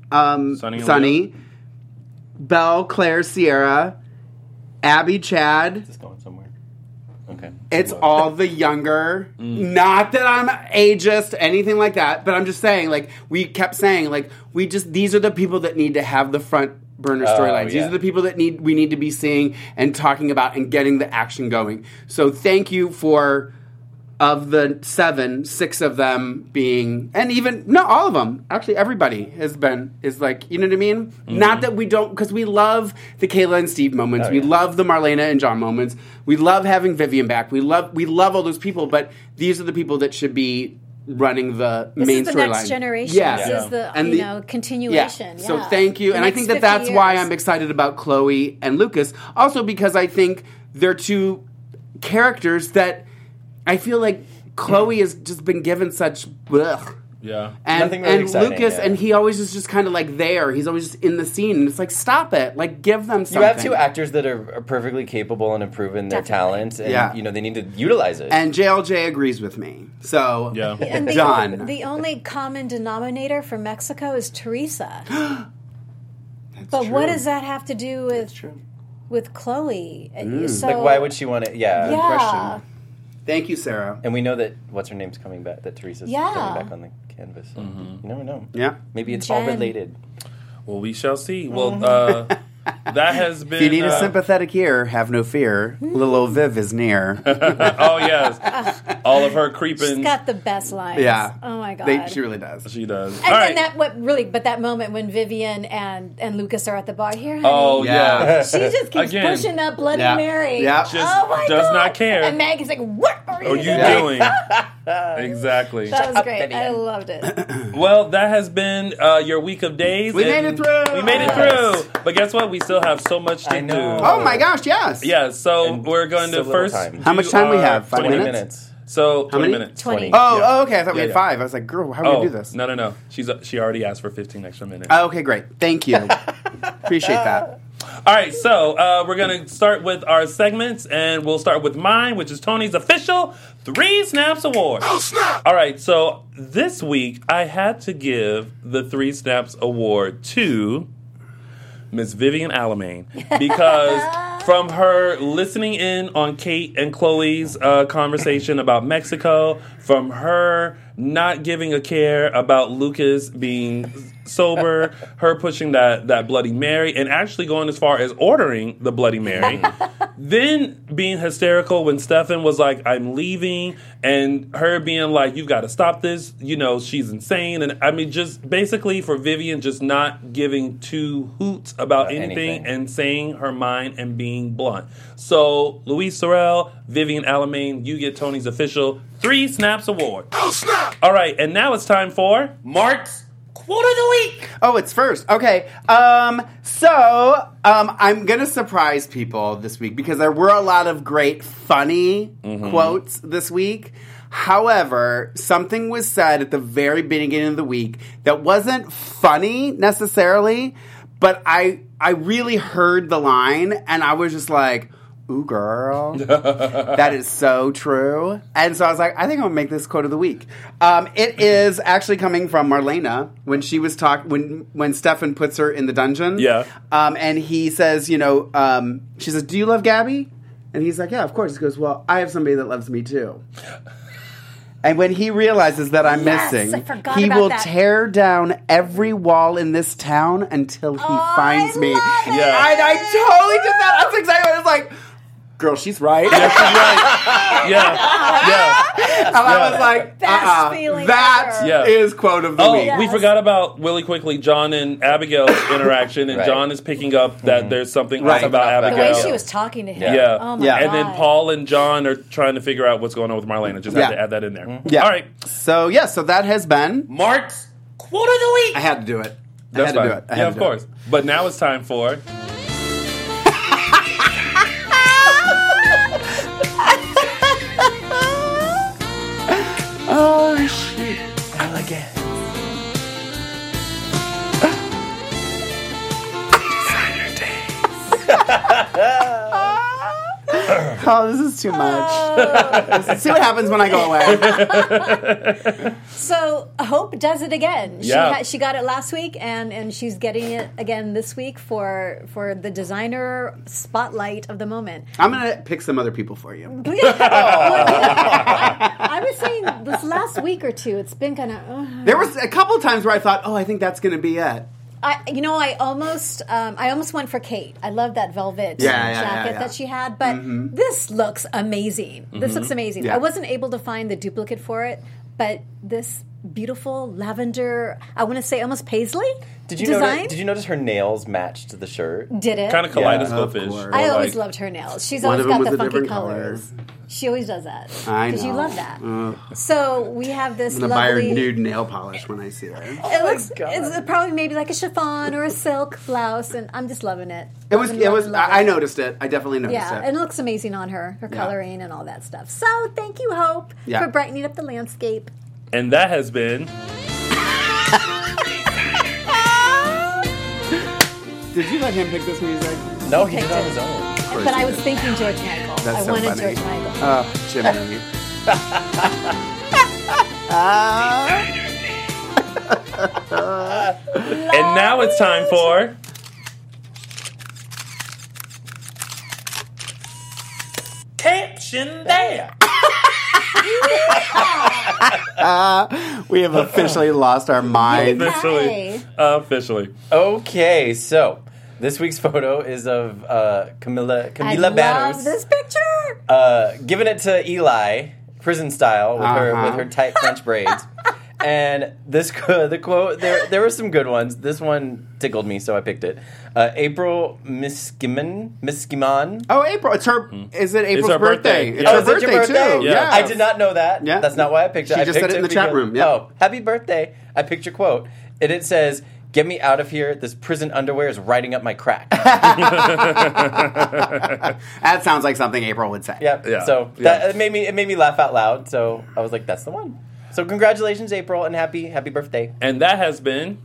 Sonny, Belle, Claire, Sierra, Abby, Chad. Is this going somewhere? Okay. It's all the younger. Not that I'm ageist, anything like that, but I'm just saying, like, we kept saying, like, these are the people that need to have the front burner storylines. These are the people that we need to be seeing and talking about and getting the action going. So thank you for, of the 7, 6 of them being, and even, not all of them, actually everybody is like, you know what I mean? Not that we don't, because we love the Kayla and Steve moments. We love the Marlena and John moments. We love having Vivian back. We love all those people, but these are the people that should be running the main storyline. This is the next generation. Yeah. This is the continuation. Yeah. So thank you. And I think that's why I'm excited about Chloe and Lucas. Also because I think they're two characters that I feel like Chloe has just been given such blech. Yeah. And Lucas, and he always is just kind of like there. He's always just in the scene. And it's like, stop it. Like, give them something. You have two actors that are perfectly capable and have proven their talent. And, you know, they need to utilize it. And JLJ agrees with me. So, and done. The only common denominator for Mexico is Teresa. But true. what does that have to do with Chloe? So, like, why would she want to? Yeah. Good question. Thank you, Sarah. And we know that what's her name's coming back. That Teresa's coming back on the canvas. So you never know. Yeah. Maybe it's all related. Well, we shall see. Well, that has been. If you need a sympathetic ear, have no fear. Little old Viv is near. Oh yes, all of her creeping. She's got the best lines. Yeah. Oh my god. She really does. She does. And that moment when Vivian and Lucas are at the bar here. Honey, oh yeah. She just keeps pushing up Bloody Mary. Yeah. Just does not care. And Maggie's like, "What are you doing?" Exactly. That was great. I loved it. Well, that has been your week of days. We made it through. We made it through. But guess what? We still have so much to do. Oh my gosh, yes. Yeah, so we're going to first. How much time we have? 5 20 minutes? So 20 minutes. 20. Oh, okay. I thought we had 5. I was like, girl, how are we going to do this? No. She already asked for 15 extra minutes. Oh, okay, great. Thank you. Appreciate that. All right, so we're going to start with our segments, and we'll start with mine, which is Tony's official 3 Snaps Award. Oh, snap! All right, so this week I had to give the 3 Snaps Award to Miss Vivian Alamain because from her listening in on Kate and Chloe's conversation about Mexico, from her not giving a care about Lucas being sober, her pushing that Bloody Mary, and actually going as far as ordering the Bloody Mary, then being hysterical when Stefan was like, I'm leaving, and her being like, you've got to stop this, you know, she's insane. And I mean, just basically for Vivian just not giving 2 hoots about anything and saying her mind and being blunt. So, Luis Sorel, Vivian Alamain, you get Tony's official 3 Snaps Award. Oh, snap! All right, and now it's time for Mark's Quote of the Week. Oh, it's first. Okay. So I'm going to surprise people this week because there were a lot of great, funny quotes this week. However, something was said at the very beginning of the week that wasn't funny necessarily, but I really heard the line and I was just like, ooh, girl. That is so true. And so I was like, I think I'm going to make this quote of the week. It is actually coming from Marlena when she was when Stefan puts her in the dungeon. Yeah. And he says, she says, do you love Gabby? And he's like, yeah, of course. He goes, well, I have somebody that loves me too. And when he realizes that I'm missing, he will tear down every wall in this town until he finds me. Yeah. And I totally did that. I was excited. I was like, girl, she's right. Yeah, she's right. Yeah. And I was like, that is quote of the week. Yes. We forgot about, really quickly, John and Abigail's interaction, and John is picking up that there's something else about Abigail. The way she was talking to him. Yeah. Oh my God. And then Paul and John are trying to figure out what's going on with Marlena. Just had to add that in there. Yeah. All right. So that has been Mark's quote of the week. I had to do it. That's fine. Yeah, of course. But now it's time for... Oh, shit. Elegant. Oh, this is too much. See what happens when I go away. So Hope does it again. Yeah. She got it last week, and she's getting it again this week for the designer spotlight of the moment. I'm going to pick some other people for you. I was saying this last week or two, it's been kind of... There was a couple of times where I thought, I think that's going to be it. I almost went for Kate. I love that velvet jacket that she had, but this looks amazing. This looks amazing. Yeah. I wasn't able to find the duplicate for it, but this beautiful lavender, I want to say almost paisley design. Did you notice her nails matched the shirt? Did it? Kind of kaleidoscope-ish. I always loved her nails. She's always got the funky colors. She always does that. I know. Because you love that. So we have this I'm going to buy her lovely... nude nail polish when I see her. It looks, it's probably maybe like a chiffon or a silk blouse, and I'm just loving it. It was. I noticed it. I definitely noticed it. Yeah, and it looks amazing on her coloring and all that stuff. So thank you, Hope, for brightening up the landscape. And that has been... Did you let him pick this music? No, he did it on his own. But I was thinking George Michael. That's I wanted funny. George Michael. Oh, Jimmy. And now it's time for... Caption there. We have officially lost our minds. Officially. Okay, so this week's photo is of Camila I Banus. love this picture. Giving it to Eli, prison style, with her tight French braids. And the quote, there were some good ones. This one tickled me, so I picked it. April Miskiman. Oh, April! It's her. Is it April's her birthday. It's Yeah. her Is it your birthday? too. Yeah. I did not know that. Yeah. That's not why I picked it. She just said it in the chat room. Yep. Oh, happy birthday. I picked your quote. And it says, "Get me out of here. This prison underwear is riding up my crack." That sounds like something April would say. Yep. Yeah. So that it made me laugh out loud. So I was like, that's the one. So congratulations, April, and happy birthday. And that has been...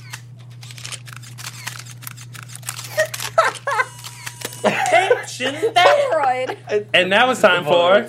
Caption there. Freud. And now it's time for...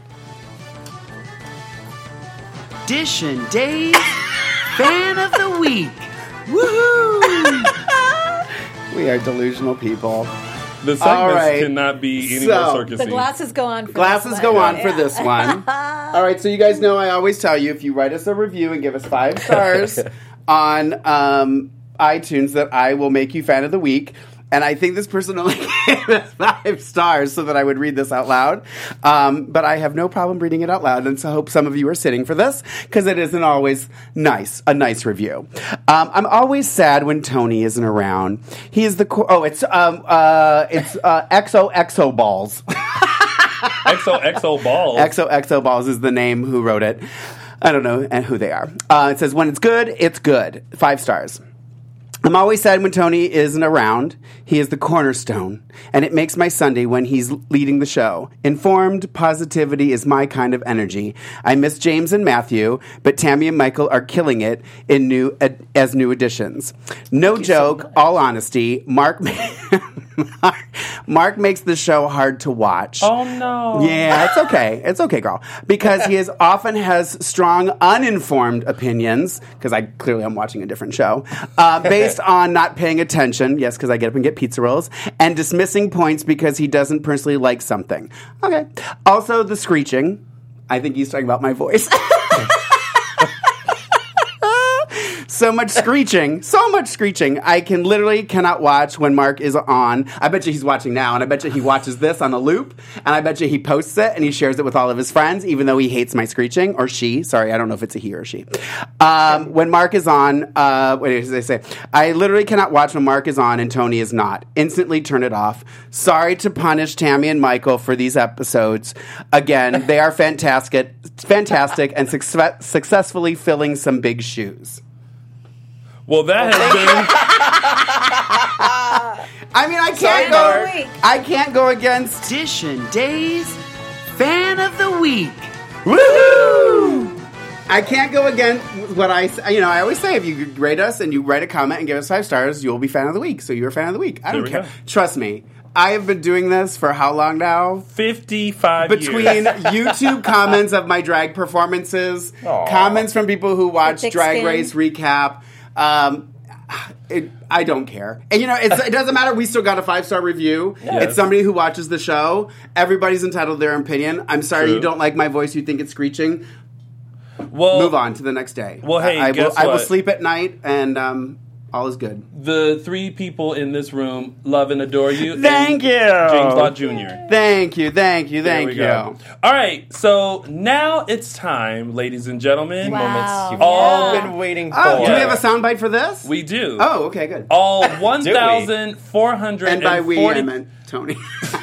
Dish and Dave's Fan of the Week. Woohoo! We are delusional people. The segments All right. cannot be any So, more circusy. The glasses go on for Glasses this go one. on for this one. All right, so you guys know I always tell you if you write us a review and give us 5 stars on iTunes that I will make you Fan of the Week. And I think this person only gave us 5 stars so that I would read this out loud. But I have no problem reading it out loud, and so I hope some of you are sitting for this, because it isn't always a nice review. I'm always sad when Tony isn't around. He is the... it's XOXO Balls. XOXO Balls. XOXO Balls is the name who wrote it. I don't know and who they are. It says, when it's good, 5 stars. I'm always sad when Tony isn't around. He is the cornerstone, and it makes my Sunday when he's leading the show. Informed positivity is my kind of energy. I miss James and Matthew, but Tammy and Michael are killing it as new additions. No joke, all honesty, Mark Mark makes the show hard to watch. Oh no. Yeah, it's okay. It's okay, girl. Because he often has strong, uninformed opinions, because I clearly am watching a different show, based on not paying attention, yes, because I get up and get pizza rolls, and dismissing points because he doesn't personally like something. Okay. Also, the screeching. I think he's talking about my voice. So much screeching. I cannot watch when Mark is on. I bet you he's watching now, and I bet you he watches this on a loop, and I bet you he posts it, and he shares it with all of his friends, even though he hates my screeching, or she. Sorry, I don't know if it's a he or she. When Mark is on, what did they say? I literally cannot watch when Mark is on and Tony is not. Instantly turn it off. Sorry to punish Tammy and Michael for these episodes. Again, they are fantastic, and successfully filling some big shoes. Well, that has been. I mean, I can't go against Dishin Days Fan of the Week. Woohoo! I can't go against what I always say, if you rate us and you write a comment and give us 5 stars, you'll be Fan of the Week. So you're Fan of the Week. I don't care. Go. Trust me. I have been doing this for how long now? 55 years. Between YouTube comments of my drag performances, comments from people who watch Drag Race Recap, I don't care. And, it doesn't matter. We still got a 5-star review. Yes. It's somebody who watches the show. Everybody's entitled to their opinion. I'm sorry you don't like my voice. You think it's screeching. Well, move on to the next day. Well, hey, I will sleep at night, and all is good. The 3 people in this room love and adore you. Thank you. James Lott Jr. Thank you. Go. All right, so now it's time, ladies and gentlemen. Moments you've all been waiting for. Oh, do we have a soundbite for this? We do. Oh, okay, good. All 1,440... And by we, I meant Tony.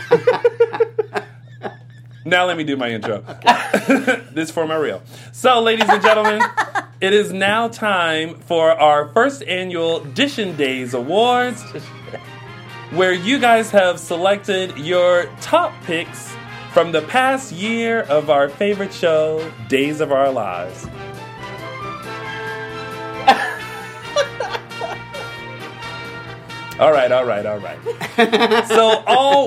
Now let me do my intro. This is for my real. So, ladies and gentlemen, it is now time for our first annual Dishin Days Awards, where you guys have selected your top picks from the past year of our favorite show, Days of Our Lives. All right. So all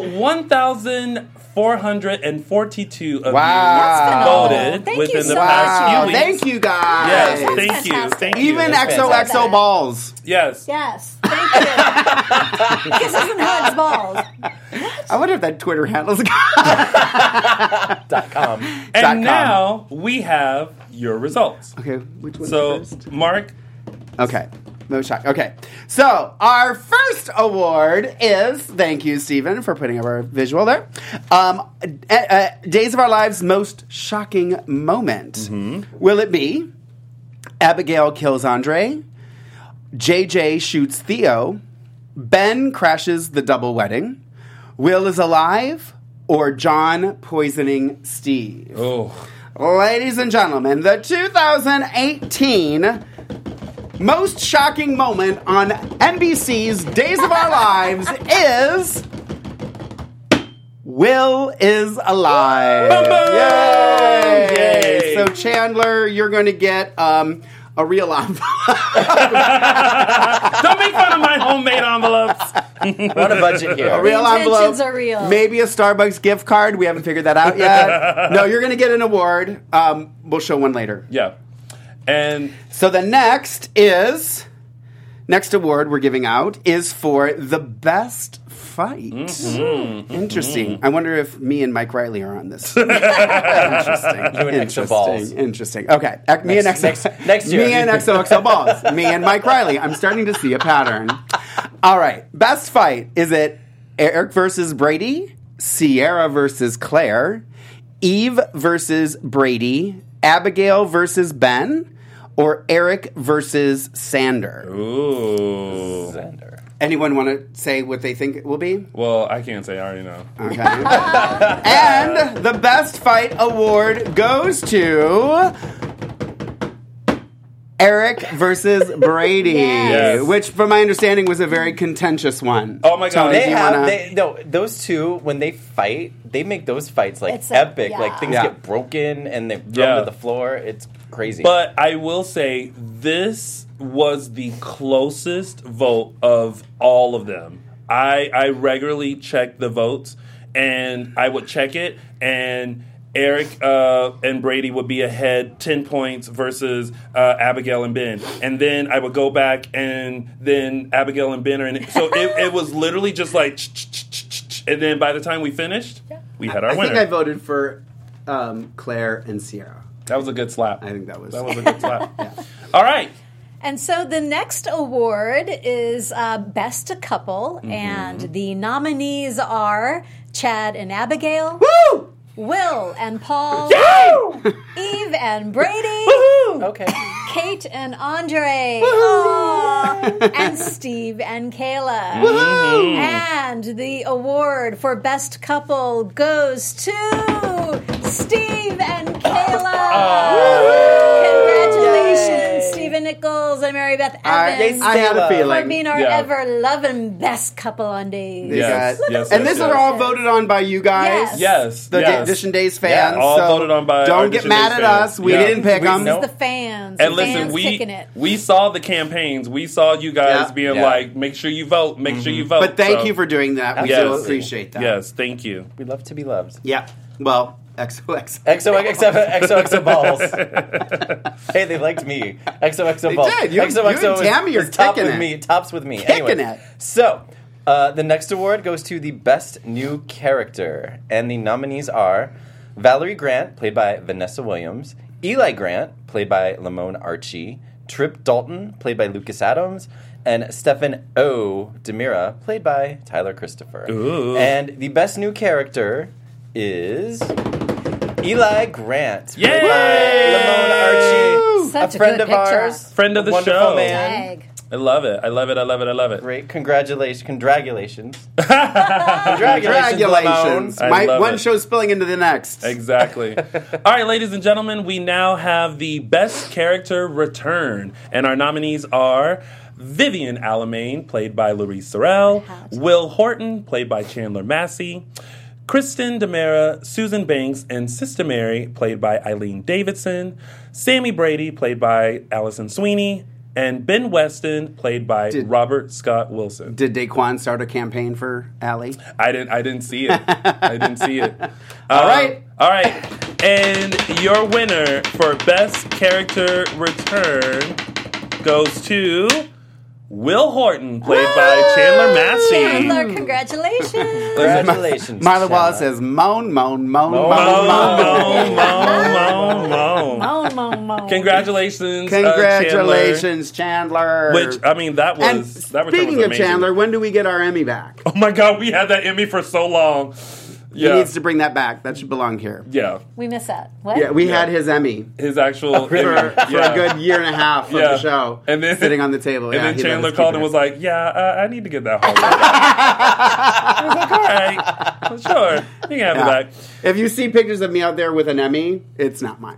1,442 of you voted within the past few weeks. Thank you, guys. Yes, thank you. Even XOXO balls. Yes. Thank you. Kisses and hugs balls. What? I wonder if that Twitter handle's .com. And now we have your results. Okay, which one's first? Mark. Okay. No shock. Okay. So, our first award is, thank you, Stephen, for putting up our visual there. Days of Our Lives' most shocking moment. Mm-hmm. Will it be Abigail kills Andre, JJ shoots Theo, Ben crashes the double wedding, Will is alive, or John poisoning Steve? Oh. Ladies and gentlemen, the 2018... most shocking moment on NBC's Days of Our Lives is Will is alive. Yay! So Chandler, you're going to get a real envelope. Don't make fun of my homemade envelopes. We're on a budget here. A real envelope. Are real. Maybe a Starbucks gift card. We haven't figured that out yet. No, you're going to get an award. We'll show one later. Yeah. And so the next award we're giving out is for the best fight. Mm-hmm. Interesting. Mm-hmm. I wonder if me and Mike Riley are on this. Interesting. Okay. Next year. Me and XOXO balls. Me and Mike Riley. I'm starting to see a pattern. All right. Best fight. Is it Eric versus Brady? Sierra versus Claire? Eve versus Brady? Abigail versus Ben? Or Eric versus Sander? Ooh. Sander. Anyone want to say what they think it will be? Well, I can't say. I already know. Okay. And the Best Fight Award goes to Eric versus Brady, yes. Which, from my understanding, was a very contentious one. Oh my God! Those two, when they fight, they make those fights epic. Like things get broken and they're thrown to the floor. It's crazy. But I will say this was the closest vote of all of them. I regularly check the votes, and I would check it, and Eric and Brady would be ahead 10 points versus Abigail and Ben. And then I would go back, and then Abigail and Ben are in it. So it was literally just like, and then by the time we finished, we had our winner. I think I voted for Claire and Sierra. That was a good slap. I think that was a good slap. All right. And so the next award is Best Couple, and the nominees are Chad and Abigail, Woo! Will and Paul, Eve and Brady, Okay. Kate and Andre, Aw, and Steve and Kayla. Woo! And the award for Best Couple goes to Steve and Kayla. Congratulations, Stephen Nichols and Mary Beth Evans. I had a for feeling. being our ever-loving best couple on days. Yes. And these are all voted on by you guys. Yes. The Edition Days fans. all so voted on by our don't get Edition mad Days at fans. us. We didn't pick them. This is the fans. And The listen, fans picking it. we saw the campaigns. We saw you guys being like, make sure you vote. Make sure you vote. But thank you for doing that. We so appreciate that. Yes, thank you. We love to be loved. Yeah. Well, XOXO. XOXO balls. Hey, they liked me. XOXO balls. did. You and Tammy are tops kicking it. Tops with me. Kicking Anyway, it. So, the next award goes to the Best New Character. And the nominees are Valerie Grant, played by Vanessa Williams, Eli Grant, played by Lamone Archie, Trip Dalton, played by Lucas Adams, and Stephen O. Demira, played by Tyler Christopher. Ooh. And the Best New Character is Eli Grant, played by Lamone Archie, Such a friend good of picture. ours, Friend of the wonderful show. man. Tag. I love it. I love it. I love it. I love it. Great. Congratulations. Congratulations, Lamone. I love One it. show's spilling into the next. Exactly. All right, ladies and gentlemen, we now have the Best Character Return. And our nominees are Vivian Alamain, played by Louise Sorrell, Will Horton, played by Chandler Massey, Kristen Demera, Susan Banks, and Sister Mary, played by Eileen Davidson, Sammy Brady, played by Allison Sweeney, and Ben Weston, played by Robert Scott Wilson. Did Daquan start a campaign for Allie? I didn't see it. I didn't see it. All right. And your winner for Best Character Return goes to Will Horton, played by Chandler Massey. Chandler, congratulations. Congratulations, Marla Wallace Chandler. says, moan, moan, moan, moan, Moan, moan. moan, moan, moan. Moan, moan, moan. Congratulations, Congratulations, Chandler. Which, I mean, that And was that return speaking was of amazing. Chandler, when do we get our Emmy back? Oh my God, we had that Emmy for so long. He Yeah, needs to bring that back. That should belong here. yeah. We missed that. What? Yeah, we had his Emmy His actual for Emmy. a good year and a half of Yeah. the show, And then- sitting on the table. And Yeah, then he let Chandler us called keep and it. was like, "Yeah, I need to get that Hollywood." I was like, "All right, well, sure, you can have it back." If you see pictures of me out there with an Emmy, it's not mine.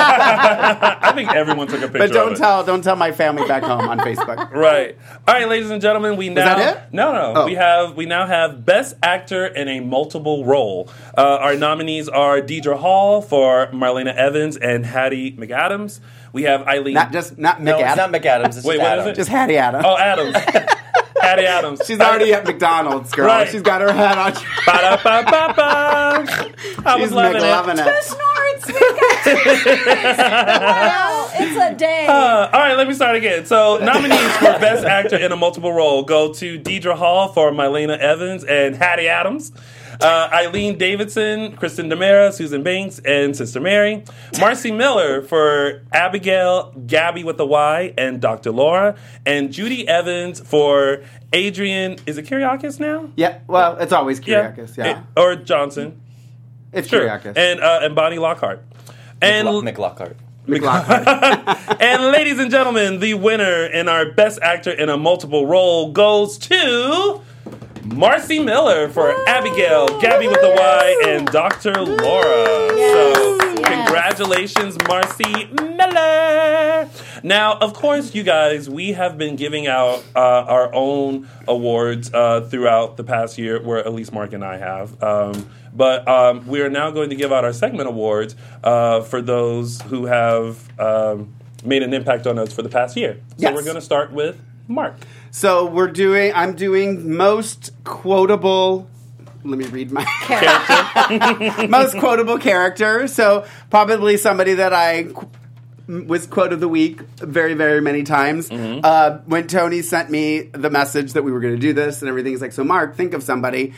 I think everyone took a picture. But of it. don't tell my family back home on Facebook. Right. All right, ladies and gentlemen, we now that it? No. Oh. We now have Best Actor in a Multiple Role. Our nominees are Deidre Hall for Marlena Evans and Hattie McAdams. We have Eileen. Not No, McAdams. it's not McAdams. It's Wait, just what is Adams. it? Just Hattie Adams. Oh, Adams. Hattie Adams. She's already at McDonald's, girl. Right. She's got her head on. Ba-da-ba-ba-ba. I was She's loving it. McLovin' it. Snorts. Wow, it's a day. All right, let me start again. So, nominees for Best Actor in a Multiple Role go to Deidre Hall for Marlena Evans and Hattie Adams, Eileen Davidson, Kristen Demera, Susan Banks, and Sister Mary, Marcy Miller for Abigail, Gabby with a Y, and Dr. Laura, and Judy Evans for Adrian. Is it Kyriakis now? Yeah, well, it's always Kyriakis. Yeah, Or Johnson. it's Sure. Kyriakis. And Bonnie Lockhart. And McLockhart. McLaughlin. And ladies and gentlemen, the winner in our Best Actor in a Multiple Role goes to Marcy Miller for Abigail, Gabby with a Y, and Dr. Laura. So, congratulations, Marcy Miller. Now, of course, you guys, we have been giving out our own awards throughout the past year, where at least Mark and I have. But we are now going to give out our segment awards for those who have made an impact on us for the past year. So Yes. we're going to start with Mark. So I'm doing most quotable. Let me read my most quotable character. So probably somebody that I was quote of the week very, very many times. When Tony sent me the message that we were going to do this and everything, he's like, so Mark, think of somebody.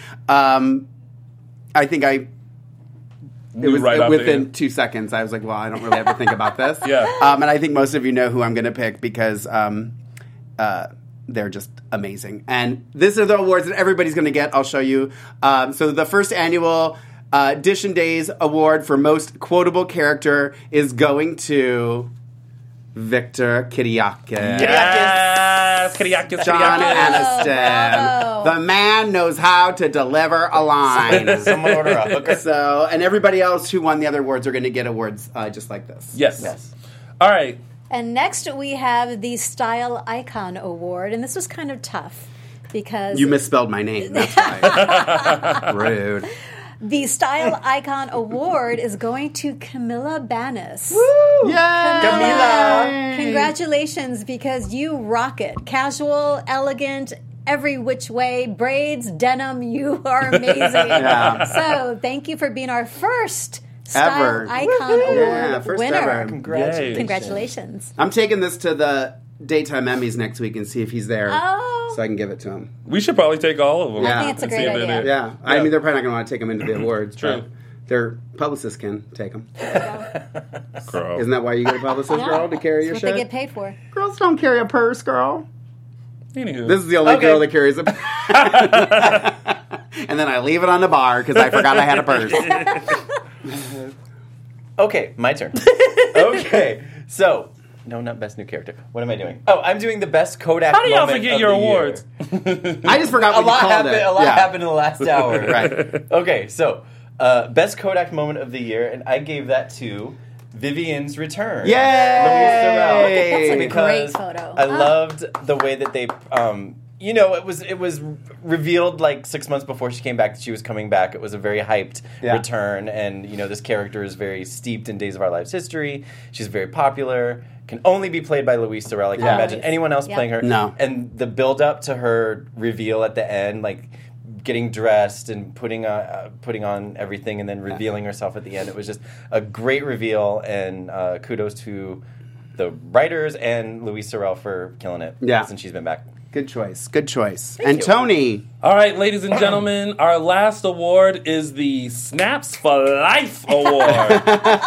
I think it was within 2 seconds. I was like, well, I don't really have to think about this. And I think most of you know who I'm going to pick because they're just amazing. And these are the awards that everybody's going to get. I'll show you. So the first annual Edition Days Award for Most Quotable Character is going to Victor Kiriakis. Yes! Kiriakis. John Aniston. The man knows how to deliver a line. Someone order a hooker. So, and everybody else who won the other awards are going to get awards just like this. Yes. All right. And next we have the Style Icon Award, and this was kind of tough because You misspelled my name. That's why. Rude. the Style Icon Award is going to Camilla Banis. Woo! Yay! Camila! Congratulations, because you rock it. Casual, elegant, every which way, braids, denim, you are amazing. Yeah. So thank you for being our first Style Icon Award first winner. ever. Congratulations. I'm taking this to the Daytime Emmys next week and see if he's there so I can give it to him. We should probably take all of them. Yeah. I think it's a and see great if they're idea. there. Yeah. I mean, they're probably not going to want to take him into the awards. True. But their publicist can take them. Girl. Isn't that why you get a publicist, girl, to carry your That's what shit? they get paid for. Girls don't carry a purse, girl. Anywho. This is the only girl that carries a purse. And then I leave it on the bar because I forgot I had a purse. Okay, my turn. Okay, so no, not best new character. What am I doing? Oh, I'm doing the best Kodak. How do y'all moment forget of your the year. awards? I just forgot what you called it. A lot Yeah. happened in the last hour. Right. Okay, so best Kodak moment of the year, and I gave that to Vivian's return. Yay! Louise Theroux. That's a Because great photo. I loved the way that they, it was revealed like 6 months before she came back that she was coming back. It was a very hyped return, and this character is very steeped in Days of Our Lives history. She's very popular. Can only be played by Louise Theroux. I can't imagine anyone else playing her. No. And the build up to her reveal at the end, like getting dressed and putting on everything and then revealing herself at the end. It was just a great reveal, and kudos to the writers and Louise Theroux for killing it since she's been back. Good choice. Good choice. And Tony. All right, ladies and gentlemen, our last award is the Snaps for Life Award.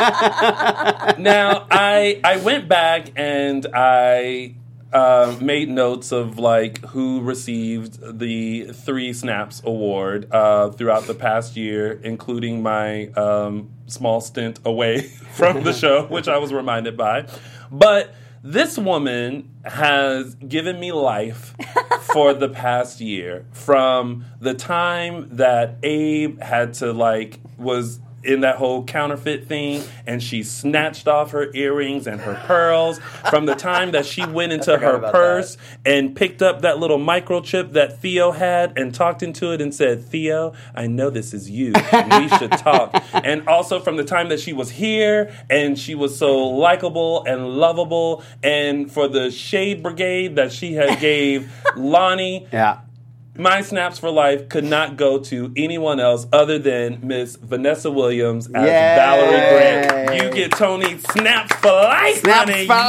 Now, I went back and I made notes of like who received the 3 Snaps Award throughout the past year, including my small stint away from the show, which I was reminded by. But this woman has given me life for the past year. From the time that Abe had to was in that whole counterfeit thing, and she snatched off her earrings and her pearls. From the time that she went into her purse and picked up that little microchip that Theo had and talked into it and said, "Theo, I know this is you. We should talk." And also from the time that she was here and she was so likable and lovable, and for the shade brigade that she had gave Lonnie. Yeah. My Snaps for Life could not go to anyone else other than Miss Vanessa Williams as Valerie Grant. You get Tony Snaps for Life, Snaps honey. for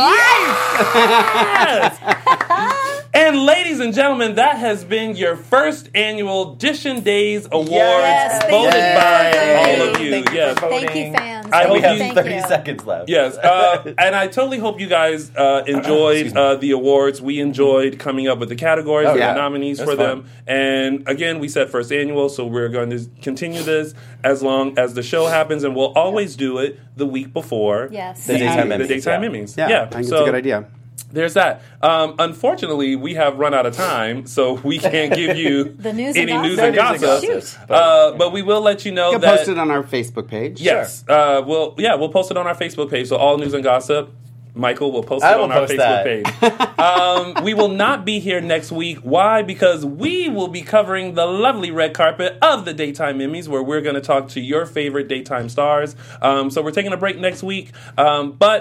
Yes! And ladies and gentlemen, that has been your first annual Edition Days Awards voted by all of you. Thank you Yes. for voting. Thank you, fans. I We hope have you- 30 seconds left. Yes, and I totally hope you guys enjoyed the awards. We enjoyed coming up with the categories and the nominees for them. And again, we said first annual, so we're going to continue this as long as the show happens, and we'll always do it the week before Yes. The Daytime Emmys. the Daytime Emmys. Yeah. I think it's a good idea. There's that. Unfortunately, we have run out of time, so we can't give you The news and any news gossip. and gossip. Shoot. But we will let you know You can that post it on our Facebook page. yes, we'll post it on our Facebook page. So all news and gossip. Michael will post it I will on our post Facebook that. page. We will not be here next week. Why? Because we will be covering the lovely red carpet of the Daytime Emmys, where we're going to talk to your favorite daytime stars. So we're taking a break next week, but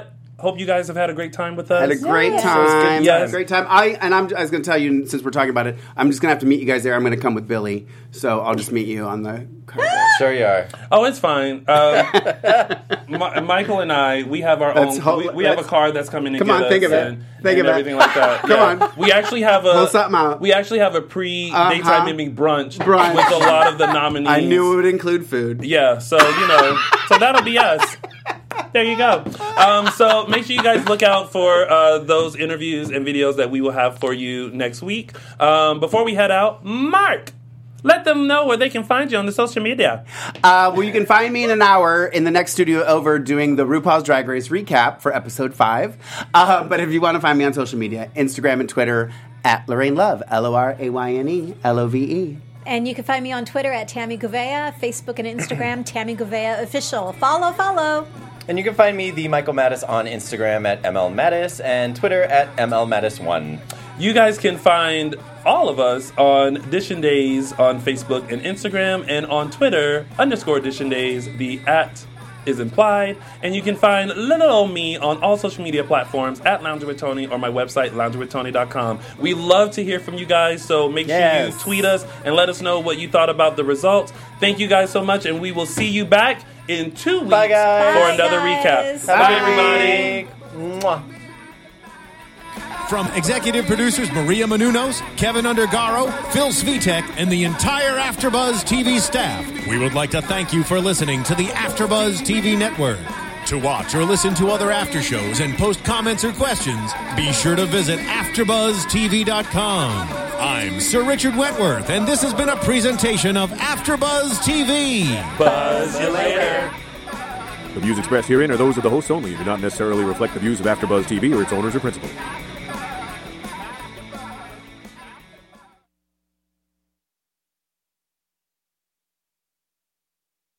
hope you guys have had a great time with us. Had a great time. Yes. Great time. I was going to tell you, since we're talking about it, I'm just going to have to meet you guys there. I'm going to come with Billy. So I'll just meet you on the car. Sure you are. Oh, it's fine. Michael and I, we have our own. We have a car that's coming to get us. Think of it. Think of everything like that. Come on. We actually have a. Pull something out. We actually have a pre-daytime Emmy brunch with a lot of the nominees. I knew it would include food. Yeah, so so that'll be us. There you go. So make sure you guys look out for those interviews and videos that we will have for you next week. Before we head out, Mark, let them know where they can find you on the social media. Well, you can find me in an hour in the next studio over doing the RuPaul's Drag Race recap for episode 5. But if you want to find me on social media, Instagram and Twitter at Lorraine Love, LORAYNE LOVE. And you can find me on Twitter at Tammy Gouveia, Facebook and Instagram, Tammy Gouveia Official. Follow. And you can find me, the Michael Mattis, on Instagram at MLMattis and Twitter at MLMattis1. You guys can find all of us on Dishin Days on Facebook and Instagram, and on Twitter, _Dishin Days. The @ is implied. And you can find little old me on all social media platforms at Lounger with Tony or my website, loungerwithtony.com. We love to hear from you guys, so make sure you tweet us and let us know what you thought about the results. Thank you guys so much, and we will see you back in 2 weeks for another recap. Bye, everybody. Mwah. From executive producers Maria Menounos, Kevin Undergaro, Phil Svitek, and the entire AfterBuzz TV staff, we would like to thank you for listening to the AfterBuzz TV network. To watch or listen to other after shows and post comments or questions, be sure to visit AfterBuzzTV.com. I'm Sir Richard Wentworth, and this has been a presentation of AfterBuzz TV. Buzz you later. The views expressed herein are those of the hosts only and do not necessarily reflect the views of AfterBuzz TV or its owners or principals.